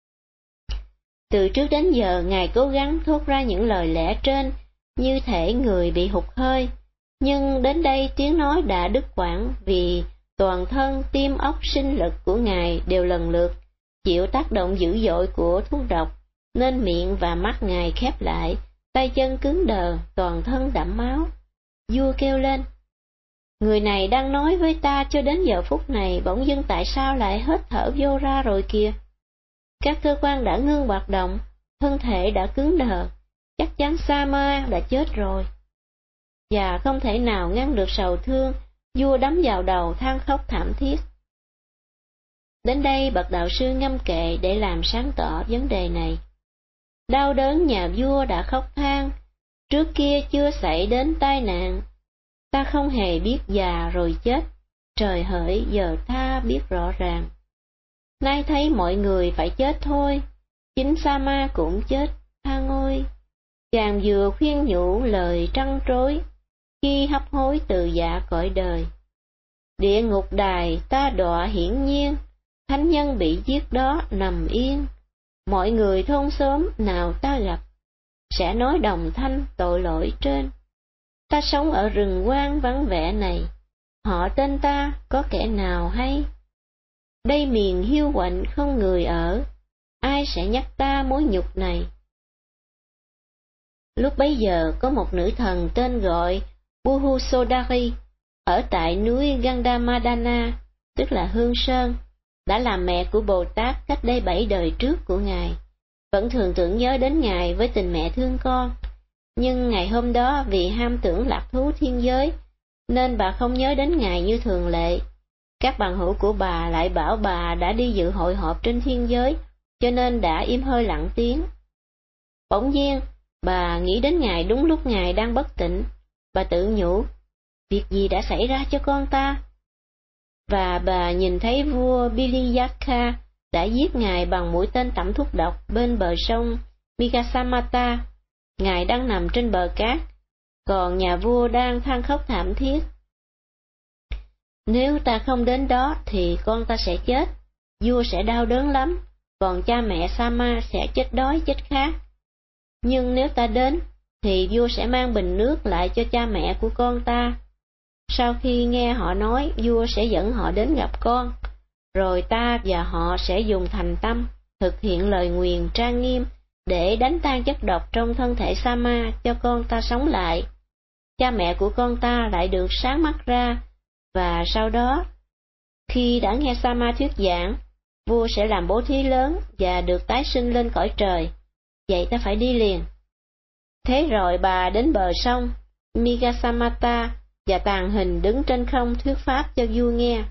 Từ trước đến giờ ngài cố gắng thốt ra những lời lẽ trên, như thể người bị hụt hơi, nhưng đến đây tiếng nói đã đứt quãng vì toàn thân, tim óc, sinh lực của ngài đều lần lượt chịu tác động dữ dội của thuốc độc, nên miệng và mắt ngài khép lại, tay chân cứng đờ, toàn thân đẫm máu. Vua kêu lên, người này đang nói với ta cho đến giờ phút này, bỗng dưng tại sao lại hết thở vô ra rồi kìa? Các cơ quan đã ngưng hoạt động, thân thể đã cứng đờ, chắc chắn Sama đã chết rồi. Và không thể nào ngăn được sầu thương, vua đắm vào đầu than khóc thảm thiết. Đến đây bậc đạo sư ngâm kệ để làm sáng tỏ vấn đề này. Đau đớn nhà vua đã khóc than, trước kia chưa xảy đến tai nạn. Ta không hề biết già rồi chết, trời hỡi giờ ta biết rõ ràng. Nay thấy mọi người phải chết thôi, chính Sama cũng chết, than ôi. Chàng vừa khuyên nhủ lời trăn trối, khi hấp hối từ dạ cõi đời. Địa ngục đài ta đọa hiển nhiên, thánh nhân bị giết đó nằm yên. Mọi người thôn xóm nào ta gặp, sẽ nói đồng thanh tội lỗi trên. Ta sống ở rừng hoang vắng vẻ này, họ tên ta có kẻ nào hay? Đây miền hiu quạnh không người ở, ai sẽ nhắc ta mối nhục này? Lúc bấy giờ có một nữ thần tên gọi Buhusodari ở tại núi Gandamadana, tức là Hương Sơn, đã làm mẹ của Bồ Tát cách đây bảy đời trước của Ngài, vẫn thường tưởng nhớ đến Ngài với tình mẹ thương con. Nhưng ngày hôm đó vì ham tưởng lạc thú thiên giới, nên bà không nhớ đến Ngài như thường lệ. Các bằng hữu của bà lại bảo bà đã đi dự hội họp trên thiên giới, cho nên đã im hơi lặng tiếng. Bỗng nhiên, bà nghĩ đến Ngài đúng lúc Ngài đang bất tỉnh. Bà tự nhủ, việc gì đã xảy ra cho con ta? Và bà nhìn thấy vua Biliyaka đã giết Ngài bằng mũi tên tẩm thuốc độc bên bờ sông Migasamata. Ngài đang nằm trên bờ cát, còn nhà vua đang than khóc thảm thiết. Nếu ta không đến đó thì con ta sẽ chết, vua sẽ đau đớn lắm, còn cha mẹ Sama sẽ chết đói chết khát. Nhưng nếu ta đến, thì vua sẽ mang bình nước lại cho cha mẹ của con ta. Sau khi nghe họ nói, vua sẽ dẫn họ đến gặp con, rồi ta và họ sẽ dùng thành tâm, thực hiện lời nguyền trang nghiêm, để đánh tan chất độc trong thân thể Sama cho con ta sống lại. Cha mẹ của con ta lại được sáng mắt ra, và sau đó, khi đã nghe Sama thuyết giảng, vua sẽ làm bố thí lớn và được tái sinh lên cõi trời. Vậy ta phải đi liền. Thế rồi bà đến bờ sông Migasamata và tàn hình đứng trên không thuyết pháp cho vua nghe.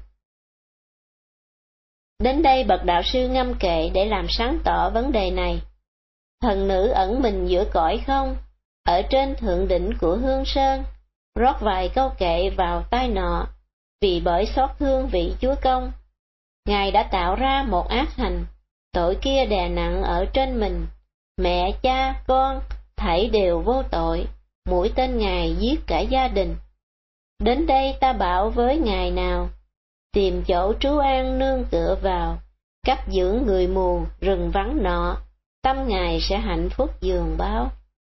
Đến đây bậc đạo sư ngâm kệ để làm sáng tỏ vấn đề này. Thần nữ ẩn mình giữa cõi không, ở trên thượng đỉnh của Hương Sơn, rót vài câu kệ vào tai nọ, vì bởi xót thương vị Chúa Công. Ngài đã tạo ra một ác hành, tội kia đè nặng ở trên mình, mẹ cha con thảy đều vô tội, mũi tên Ngài giết cả gia đình. Đến đây ta bảo với Ngài nào, tìm chỗ trú an nương tựa vào, cấp dưỡng người mù rừng vắng nọ, tâm Ngài sẽ hạnh phúc dường báo.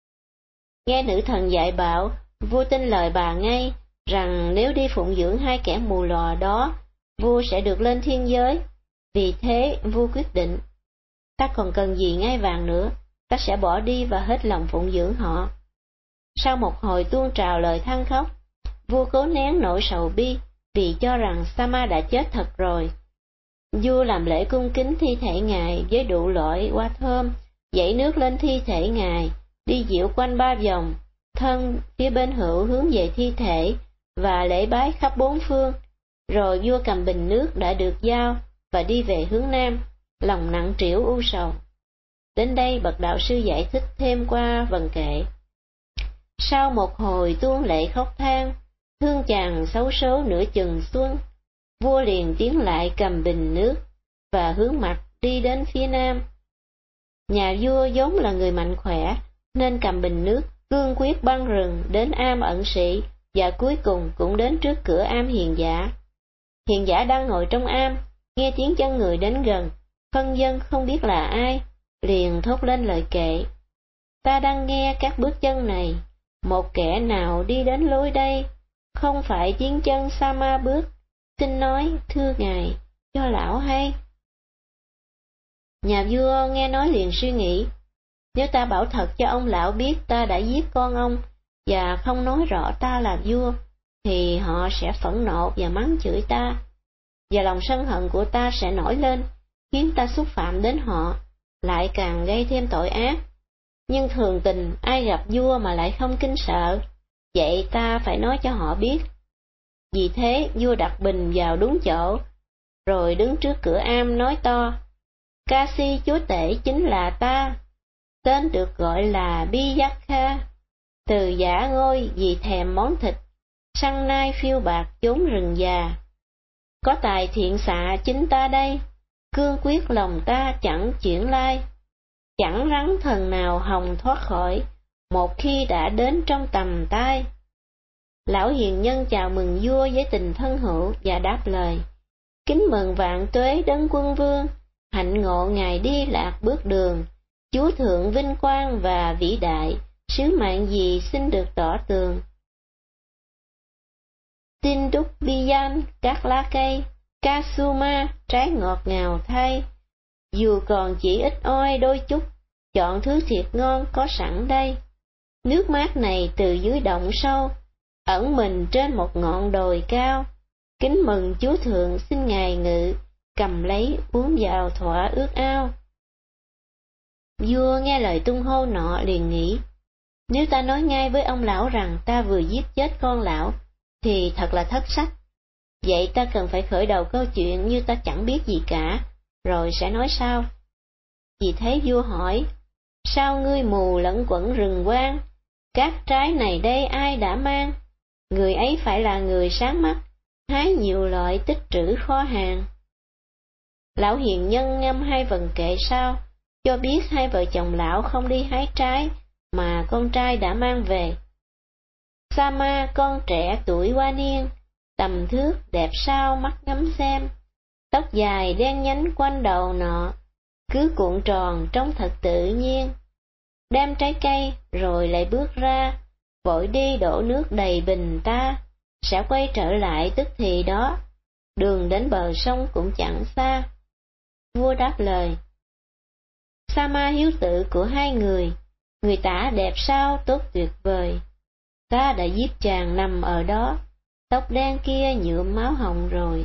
Nghe nữ thần dạy bảo, vua tin lời bà ngay, rằng nếu đi phụng dưỡng hai kẻ mù lòa đó, vua sẽ được lên thiên giới. Vì thế vua quyết định, ta còn cần gì ngai vàng nữa, ta sẽ bỏ đi và hết lòng phụng dưỡng họ. Sau một hồi tuôn trào lời than khóc, vua cố nén nỗi sầu bi vì cho rằng Sama đã chết thật rồi. Vua làm lễ cung kính thi thể Ngài với đủ loại hoa thơm, dãy nước lên thi thể Ngài, đi diễu quanh ba vòng, thân phía bên hữu hướng về thi thể và lễ bái khắp bốn phương. Rồi vua cầm bình nước đã được giao và đi về hướng nam, lòng nặng trĩu u sầu. Đến đây bậc đạo sư giải thích thêm qua vần kệ. Sau một hồi tuôn lệ khóc than, thương chàng xấu số nửa chừng xuân, vua liền tiến lại cầm bình nước và hướng mặt đi đến phía nam. Nhà vua vốn là người mạnh khỏe, nên cầm bình nước cương quyết băng rừng đến am ẩn sĩ, và cuối cùng cũng đến trước cửa am hiền giả. Hiền giả đang ngồi trong am, nghe tiếng chân người đến gần, phân dân không biết là ai, liền thốt lên lời kệ. Ta đang nghe các bước chân này, một kẻ nào đi đến lối đây, không phải tiếng chân Sama bước, xin nói thưa ngài, cho lão hay. Nhà vua nghe nói liền suy nghĩ, nếu ta bảo thật cho ông lão biết ta đã giết con ông, và không nói rõ ta là vua, thì họ sẽ phẫn nộ và mắng chửi ta, và lòng sân hận của ta sẽ nổi lên, khiến ta xúc phạm đến họ, lại càng gây thêm tội ác. Nhưng thường tình ai gặp vua mà lại không kinh sợ, vậy ta phải nói cho họ biết. Vì thế vua đặt bình vào đúng chỗ, rồi đứng trước cửa am nói to, Kasi chúa tể chính là ta, tên được gọi là Biyakha, từ giả ngôi vì thèm món thịt, săn nai phiêu bạc chốn rừng già. Có tài thiện xạ chính ta đây, cương quyết lòng ta chẳng chuyển lai, chẳng rắn thần nào hòng thoát khỏi, một khi đã đến trong tầm tay. Lão hiền nhân chào mừng vua với tình thân hữu và đáp lời, kính mừng vạn tuế đấng quân vương, hạnh ngộ ngài đi lạc bước đường, chúa thượng vinh quang và vĩ đại, sứ mạng gì xin được tỏ tường. Tindupiyan, các lá cây, Kasuma, trái ngọt ngào thay. Dù còn chỉ ít oi đôi chút, chọn thứ thiệt ngon có sẵn đây. Nước mát này từ dưới động sâu, ẩn mình trên một ngọn đồi cao. Kính mừng Chúa Thượng xin Ngài ngự, cầm lấy uống vào thỏa ước ao. Vua nghe lời tung hô nọ liền nghĩ, nếu ta nói ngay với ông lão rằng ta vừa giết chết con lão, thì thật là thất sách. Vậy ta cần phải khởi đầu câu chuyện như ta chẳng biết gì cả, rồi sẽ nói sao? Vì thế vua hỏi, sao ngươi mù lẫn quẩn rừng quang? Các trái này đây ai đã mang? Người ấy phải là người sáng mắt, hái nhiều loại tích trữ kho hàng. Lão hiền nhân ngâm hai vần kệ sau, cho biết hai vợ chồng lão không đi hái trái, mà con trai đã mang về. Sama con trẻ tuổi qua niên, tầm thước đẹp sao mắt ngắm xem, tóc dài đen nhánh quanh đầu nọ, cứ cuộn tròn trông thật tự nhiên. Đem trái cây rồi lại bước ra, vội đi đổ nước đầy bình ta, sẽ quay trở lại tức thì đó, đường đến bờ sông cũng chẳng xa. Vua đáp lời, Sama hiếu tử của hai người, người tả đẹp sao tốt tuyệt vời. Ta đã giết chàng nằm ở đó, tóc đen kia nhuộm máu hồng rồi.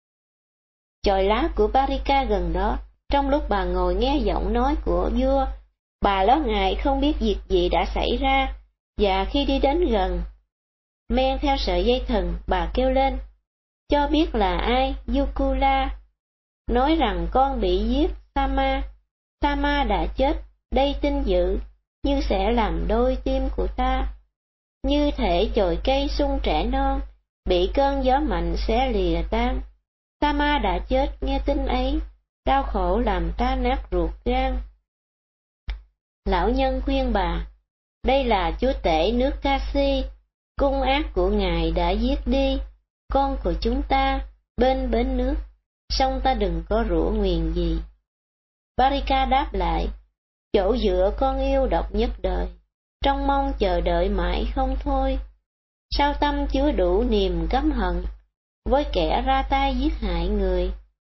Chòi lá của Barika gần đó, trong lúc bà ngồi nghe giọng nói của vua, bà lo ngại không biết việc gì đã xảy ra, và khi đi đến gần, men theo sợi dây thừng, bà kêu lên, cho biết là ai, Yukula, nói rằng con bị giết Sama, Sama đã chết, đây tin dữ, như sẽ làm đôi tim của ta. Như thể chồi cây sung trẻ non, bị cơn gió mạnh xé lìa tan. Sama đã chết, nghe tin ấy, đau khổ làm ta nát ruột gan. Lão nhân khuyên bà, đây là chúa tể nước Kasi, cung ác của ngài đã giết đi, con của chúng ta, bên bến nước, song ta đừng có rủa nguyền gì. Barika đáp lại, chỗ dựa con yêu độc nhất đời, trong mong chờ đợi mãi không thôi. Sao tâm chứa đủ niềm căm hận, với kẻ ra tay giết hại người.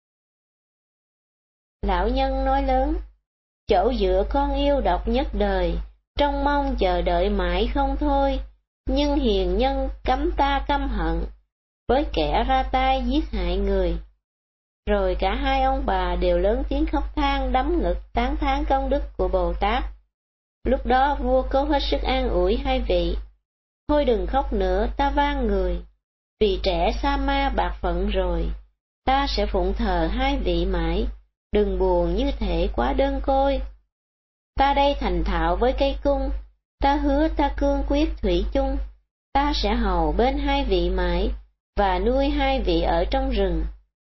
Lão nhân nói lớn, chỗ dựa con yêu độc nhất đời, trong mong chờ đợi mãi không thôi, nhưng hiền nhân cấm ta căm hận, với kẻ ra tay giết hại người. Rồi cả hai ông bà đều lớn tiếng khóc than đấm ngực tán thán công đức của Bồ Tát. Lúc đó vua cố hết sức an ủi hai vị. Thôi đừng khóc nữa, ta van người. Vì trẻ Sama bạc phận rồi, ta sẽ phụng thờ hai vị mãi, đừng buồn như thể quá đơn côi. Ta đây thành thạo với cây cung, ta hứa ta cương quyết thủy chung, ta sẽ hầu bên hai vị mãi, và nuôi hai vị ở trong rừng.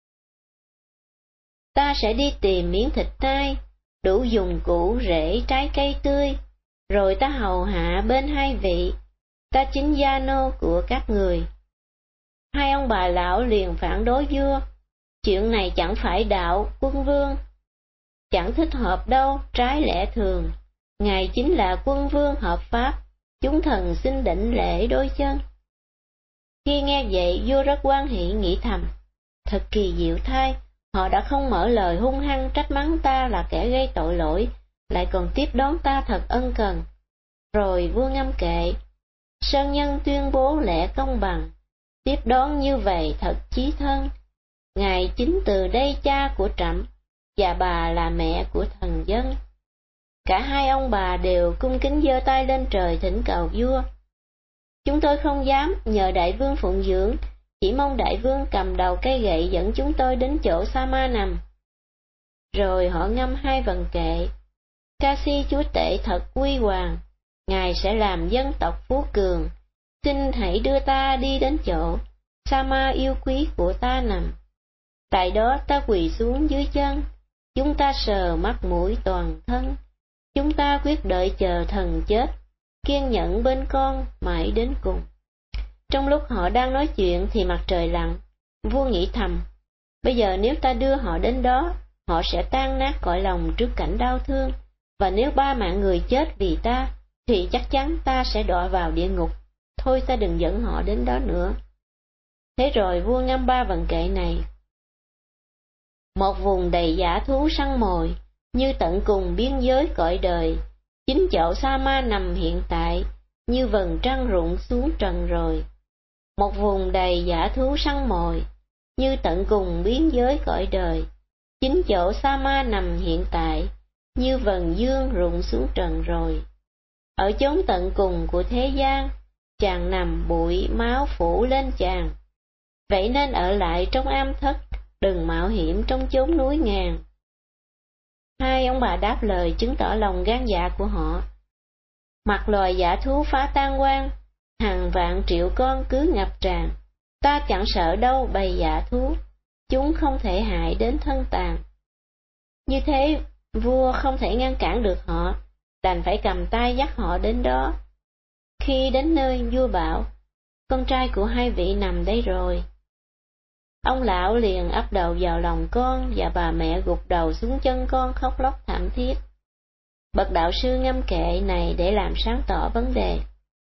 Ta sẽ đi tìm miếng thịt nai, đủ dùng củ rễ trái cây tươi, rồi ta hầu hạ bên hai vị, ta chính gia nô của các người. Hai ông bà lão liền phản đối vua, chuyện này chẳng phải đạo quân vương, chẳng thích hợp đâu, trái lẽ thường, ngài chính là quân vương hợp pháp, chúng thần xin đảnh lễ đôi chân. Khi nghe vậy vua rất hoan hỷ nghĩ thầm, thật kỳ diệu thay, họ đã không mở lời hung hăng trách mắng ta là kẻ gây tội lỗi, lại còn tiếp đón ta thật ân cần. Rồi vua ngâm kệ, sơn nhân tuyên bố lẽ công bằng, tiếp đón như vậy thật chí thân. Ngài chính từ đây cha của trẫm, và bà là mẹ của thần dân. Cả hai ông bà đều cung kính giơ tay lên trời thỉnh cầu vua. Chúng tôi không dám nhờ đại vương phụng dưỡng, chỉ mong đại vương cầm đầu cây gậy dẫn chúng tôi đến chỗ Sama nằm. Rồi họ ngâm hai vần kệ, Kasi chúa tể thật huy hoàng, ngài sẽ làm dân tộc phú cường, xin hãy đưa ta đi đến chỗ Sama yêu quý của ta nằm. Tại đó ta quỳ xuống dưới chân, chúng ta sờ mắt mũi toàn thân, chúng ta quyết đợi chờ thần chết, kiên nhẫn bên con mãi đến cùng. Trong lúc họ đang nói chuyện thì mặt trời lặn, vua nghĩ thầm, bây giờ nếu ta đưa họ đến đó, họ sẽ tan nát cõi lòng trước cảnh đau thương, và nếu ba mạng người chết vì ta, thì chắc chắn ta sẽ đọa vào địa ngục, thôi ta đừng dẫn họ đến đó nữa. Thế rồi vua ngâm ba vần kệ này. Một vùng đầy dã thú săn mồi, như tận cùng biên giới cõi đời, chính chậu sa ma nằm hiện tại, như vầng trăng rụng xuống trần rồi. Một vùng đầy dã thú săn mồi, như tận cùng biên giới cõi đời, chính chỗ sa ma nằm hiện tại, như vầng dương rụng xuống trần rồi. Ở chốn tận cùng của thế gian, chàng nằm bụi máu phủ lên chàng. Vậy nên ở lại trong am thất, đừng mạo hiểm trong chốn núi ngàn. Hai ông bà đáp lời chứng tỏ lòng gan dạ của họ. Mặc loài dã thú phá tan quan, hàng vạn triệu con cứ ngập tràn, ta chẳng sợ đâu bầy dã thú, chúng không thể hại đến thân tàn. Như thế, vua không thể ngăn cản được họ, đành phải cầm tay dắt họ đến đó. Khi đến nơi, vua bảo, con trai của hai vị nằm đây rồi. Ông lão liền ấp đầu vào lòng con, và bà mẹ gục đầu xuống chân con khóc lóc thảm thiết. Bậc đạo sư ngâm kệ này để làm sáng tỏ vấn đề.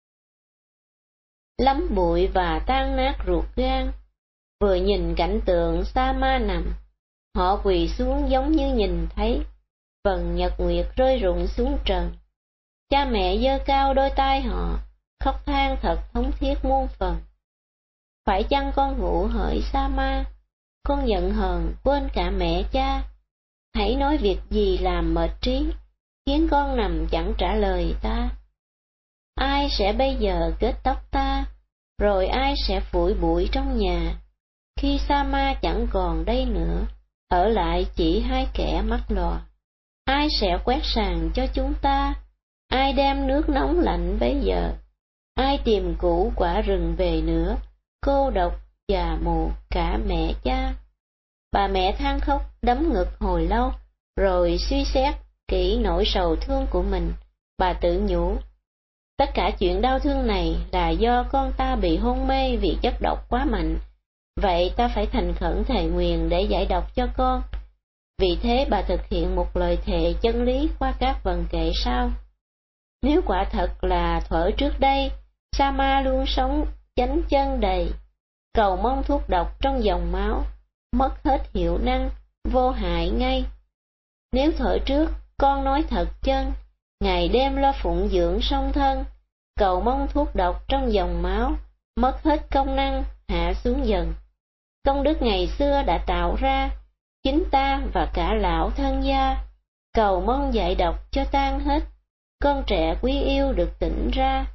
Lắm bụi và tan nát ruột gan, vừa nhìn cảnh tượng sa ma nằm, họ quỳ xuống giống như nhìn thấy vầng nhật nguyệt rơi rụng xuống trần. Cha mẹ giơ cao đôi tay họ, khóc than thật thống thiết muôn phần. Phải chăng con ngủ hỡi sa ma, con giận hờn quên cả mẹ cha? Hãy nói việc gì làm mệt trí, khiến con nằm chẳng trả lời ta. Ai sẽ bây giờ kết tóc ta, rồi ai sẽ phủi bụi trong nhà, khi sa ma chẳng còn đây nữa, ở lại chỉ hai kẻ mắc lòa. Ai sẽ quét sàn cho chúng ta, ai đem nước nóng lạnh bây giờ, ai tìm củ quả rừng về nữa, cô độc già mù cả mẹ cha. Bà mẹ than khóc đấm ngực hồi lâu, rồi suy xét kỹ nỗi sầu thương của mình. Bà tự nhủ, tất cả chuyện đau thương này là do con ta bị hôn mê vì chất độc quá mạnh, vậy ta phải thành khẩn thề nguyền để giải độc cho con. Vì thế bà thực hiện một lời thề chân lý qua các vần kệ sau. Nếu quả thật là thuở trước đây, sa ma luôn sống chánh chân đầy, cầu mong thuốc độc trong dòng máu, mất hết hiệu năng, vô hại ngay. Nếu thuở trước, con nói thật chân, ngày đêm lo phụng dưỡng song thân, cầu mong thuốc độc trong dòng máu, mất hết công năng, hạ xuống dần. Công đức ngày xưa đã tạo ra, chính ta và cả lão thân gia, cầu mong dạy độc cho tan hết, con trẻ quý yêu được tỉnh ra.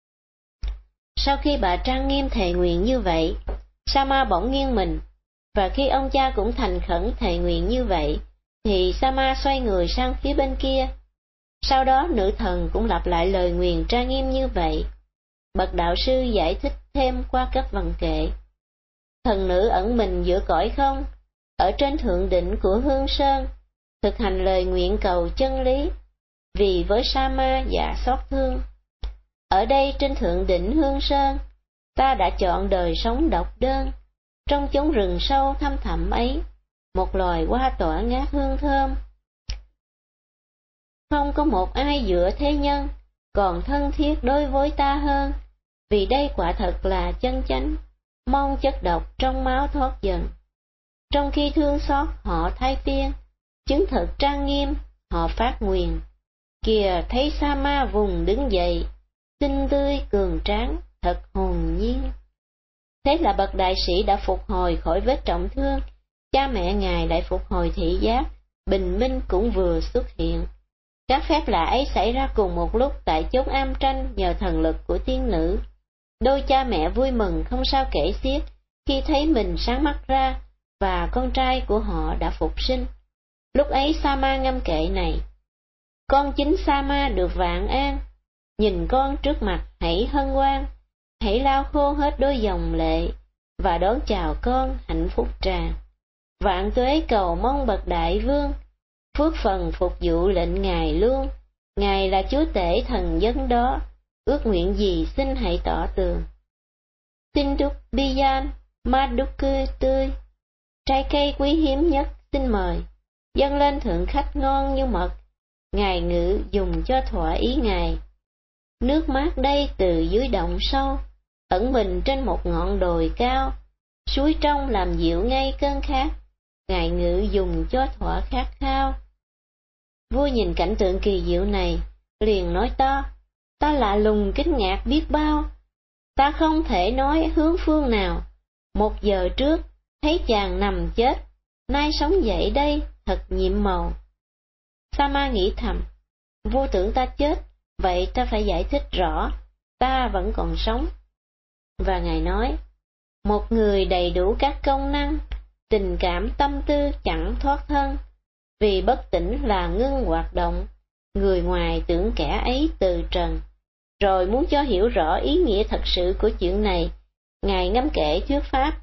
Sau khi bà trang nghiêm thề nguyện như vậy, sa ma bỗng nghiêng mình, và khi ông cha cũng thành khẩn thề nguyện như vậy, thì sa ma xoay người sang phía bên kia. Sau đó nữ thần cũng lặp lại lời nguyền trang nghiêm như vậy. Bậc đạo sư giải thích thêm qua các vần kệ. Thần nữ ẩn mình giữa cõi không, ở trên thượng đỉnh của Hương Sơn, thực hành lời nguyện cầu chân lý, vì với sa ma dạ xót thương. Ở đây trên thượng đỉnh Hương Sơn, ta đã chọn đời sống độc đơn, trong chốn rừng sâu thăm thẳm ấy, một loài hoa tỏa ngát hương thơm. Không có một ai giữa thế nhân, còn thân thiết đối với ta hơn, vì đây quả thật là chân chánh, mong chất độc trong máu thoát dần. Trong khi thương xót họ thay phiên, chứng thực trang nghiêm, họ phát nguyền. Kìa thấy sa ma vùng đứng dậy, xinh tươi cường tráng, thật hồn nhiên. Thế là bậc đại sĩ đã phục hồi khỏi vết trọng thương, cha mẹ ngài lại phục hồi thị giác, bình minh cũng vừa xuất hiện. Các phép lạ ấy xảy ra cùng một lúc tại chốn am tranh nhờ thần lực của tiên nữ. Đôi cha mẹ vui mừng không sao kể xiết khi thấy mình sáng mắt ra và con trai của họ đã phục sinh. Lúc ấy sa ma ngâm kệ này: con chính sa ma được vạn an, nhìn con trước mặt hãy hân hoan, hãy lau khô hết đôi dòng lệ và đón chào con hạnh phúc tràn. Vạn tuế cầu mong bậc đại vương, phước phần phục vụ lệnh ngài luôn. Ngài là chúa tể thần dân đó, ước nguyện gì xin hãy tỏ tường. Xin đúc bijan ma đúc cươi tươi, trái cây quý hiếm nhất xin mời, dâng lên thượng khách ngon như mật, ngài ngự dùng cho thỏa ý ngài. Nước mát đây từ dưới động sâu, ẩn mình trên một ngọn đồi cao, suối trong làm dịu ngay cơn khát, ngài ngự dùng cho thỏa khát khao. Vua nhìn cảnh tượng kỳ diệu này, liền nói to, ta lạ lùng kinh ngạc biết bao, ta không thể nói hướng phương nào. Một giờ trước, thấy chàng nằm chết, nay sống dậy đây, thật nhiệm màu. Sama nghĩ thầm, vua tưởng ta chết, vậy ta phải giải thích rõ, ta vẫn còn sống. Và ngài nói, một người đầy đủ các công năng, tình cảm tâm tư chẳng thoát thân, vì bất tỉnh là ngưng hoạt động, người ngoài tưởng kẻ ấy từ trần. Rồi muốn cho hiểu rõ ý nghĩa thật sự của chuyện này, ngài ngâm kể thuyết pháp.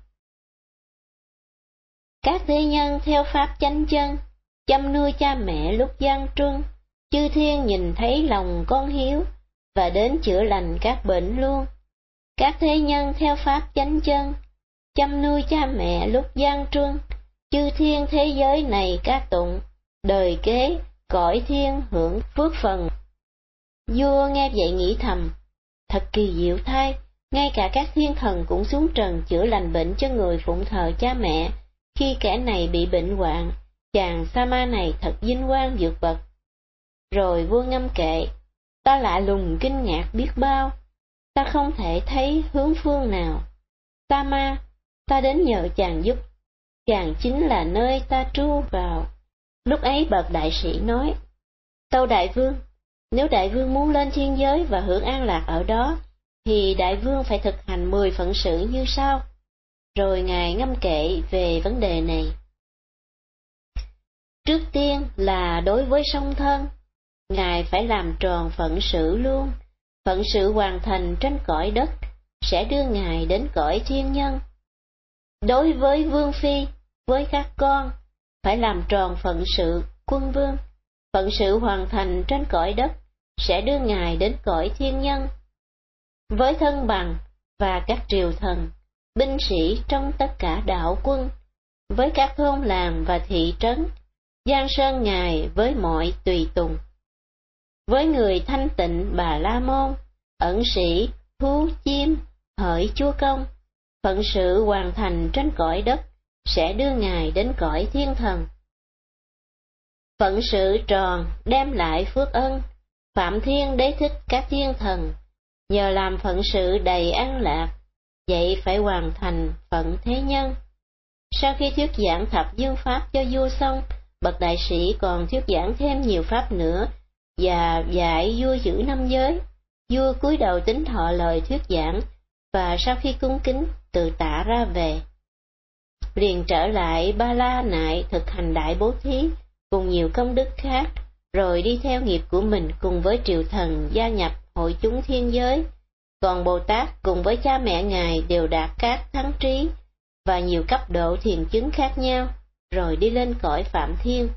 Các thế nhân theo pháp chánh chân, chăm nuôi cha mẹ lúc gian truân, chư thiên nhìn thấy lòng con hiếu, và đến chữa lành các bệnh luôn. Các thế nhân theo pháp chánh chân, chăm nuôi cha mẹ lúc gian truân, chư thiên thế giới này ca tụng, đời kế, cõi thiên hưởng phước phần. Vua nghe vậy nghĩ thầm, thật kỳ diệu thay, ngay cả các thiên thần cũng xuống trần chữa lành bệnh cho người phụng thờ cha mẹ, khi kẻ này bị bệnh hoạn, chàng Sama này thật vinh quang vượt bậc. Rồi vua ngâm kệ, ta lạ lùng kinh ngạc biết bao, ta không thể thấy hướng phương nào. Sama, ta đến nhờ chàng giúp, chàng chính là nơi ta tru vào. Lúc ấy bậc đại sĩ nói, tâu đại vương, nếu đại vương muốn lên thiên giới và hưởng an lạc ở đó, thì đại vương phải thực hành mười phận sự như sau. Rồi ngài ngâm kệ về vấn đề này. Trước tiên là đối với song thân, ngài phải làm tròn phận sự luôn. Phận sự hoàn thành trên cõi đất sẽ đưa ngài đến cõi thiên nhân. Đối với vương phi, với các con, phải làm tròn phận sự quân vương. Phận sự hoàn thành trên cõi đất sẽ đưa ngài đến cõi thiên nhân. Với thân bằng và các triều thần, binh sĩ trong tất cả đạo quân, với các thôn làng và thị trấn, giang sơn ngài với mọi tùy tùng. Với người thanh tịnh Bà La Môn, ẩn sĩ, thú chim, hỡi chúa công, phận sự hoàn thành trên cõi đất sẽ đưa ngài đến cõi thiên thần. Phận sự tròn đem lại phước ân, Phạm Thiên đế thích các thiên thần, nhờ làm phận sự đầy an lạc, vậy phải hoàn thành phận thế nhân. Sau khi thuyết giảng thập dương pháp cho vua xong, bậc đại sĩ còn thuyết giảng thêm nhiều pháp nữa, và dạy vua giữ năm giới. Vua cúi đầu tín thọ lời thuyết giảng, và sau khi cung kính từ tạ ra về, liền trở lại Ba La Nại thực hành đại bố thí cùng nhiều công đức khác, rồi đi theo nghiệp của mình cùng với triều thần gia nhập hội chúng thiên giới. Còn Bồ Tát cùng với cha mẹ ngài đều đạt các thắng trí và nhiều cấp độ thiền chứng khác nhau, rồi đi lên cõi Phạm Thiên.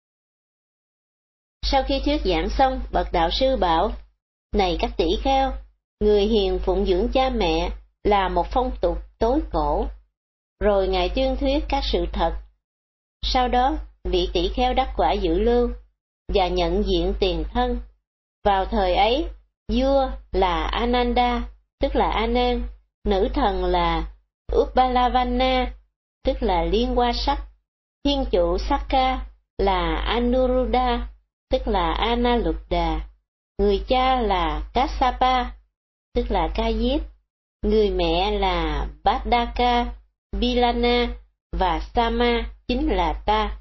Sau khi thuyết giảng xong, bậc đạo sư bảo, này các tỷ kheo, người hiền phụng dưỡng cha mẹ là một phong tục tối cổ. Rồi ngài tuyên thuyết các sự thật. Sau đó, vị tỷ kheo đắc quả dự lưu và nhận diện tiền thân. Vào thời ấy, vua là Ananda, tức là A Nan, nữ thần là Uppalavanna, tức là liên hoa sắc, thiên chủ Sakka là Anuruddha, tức là Analuddha, người cha là Kassapa, tức là Ca Diếp, người mẹ là Bhaddaka, Bilana và Sama, chính là ta.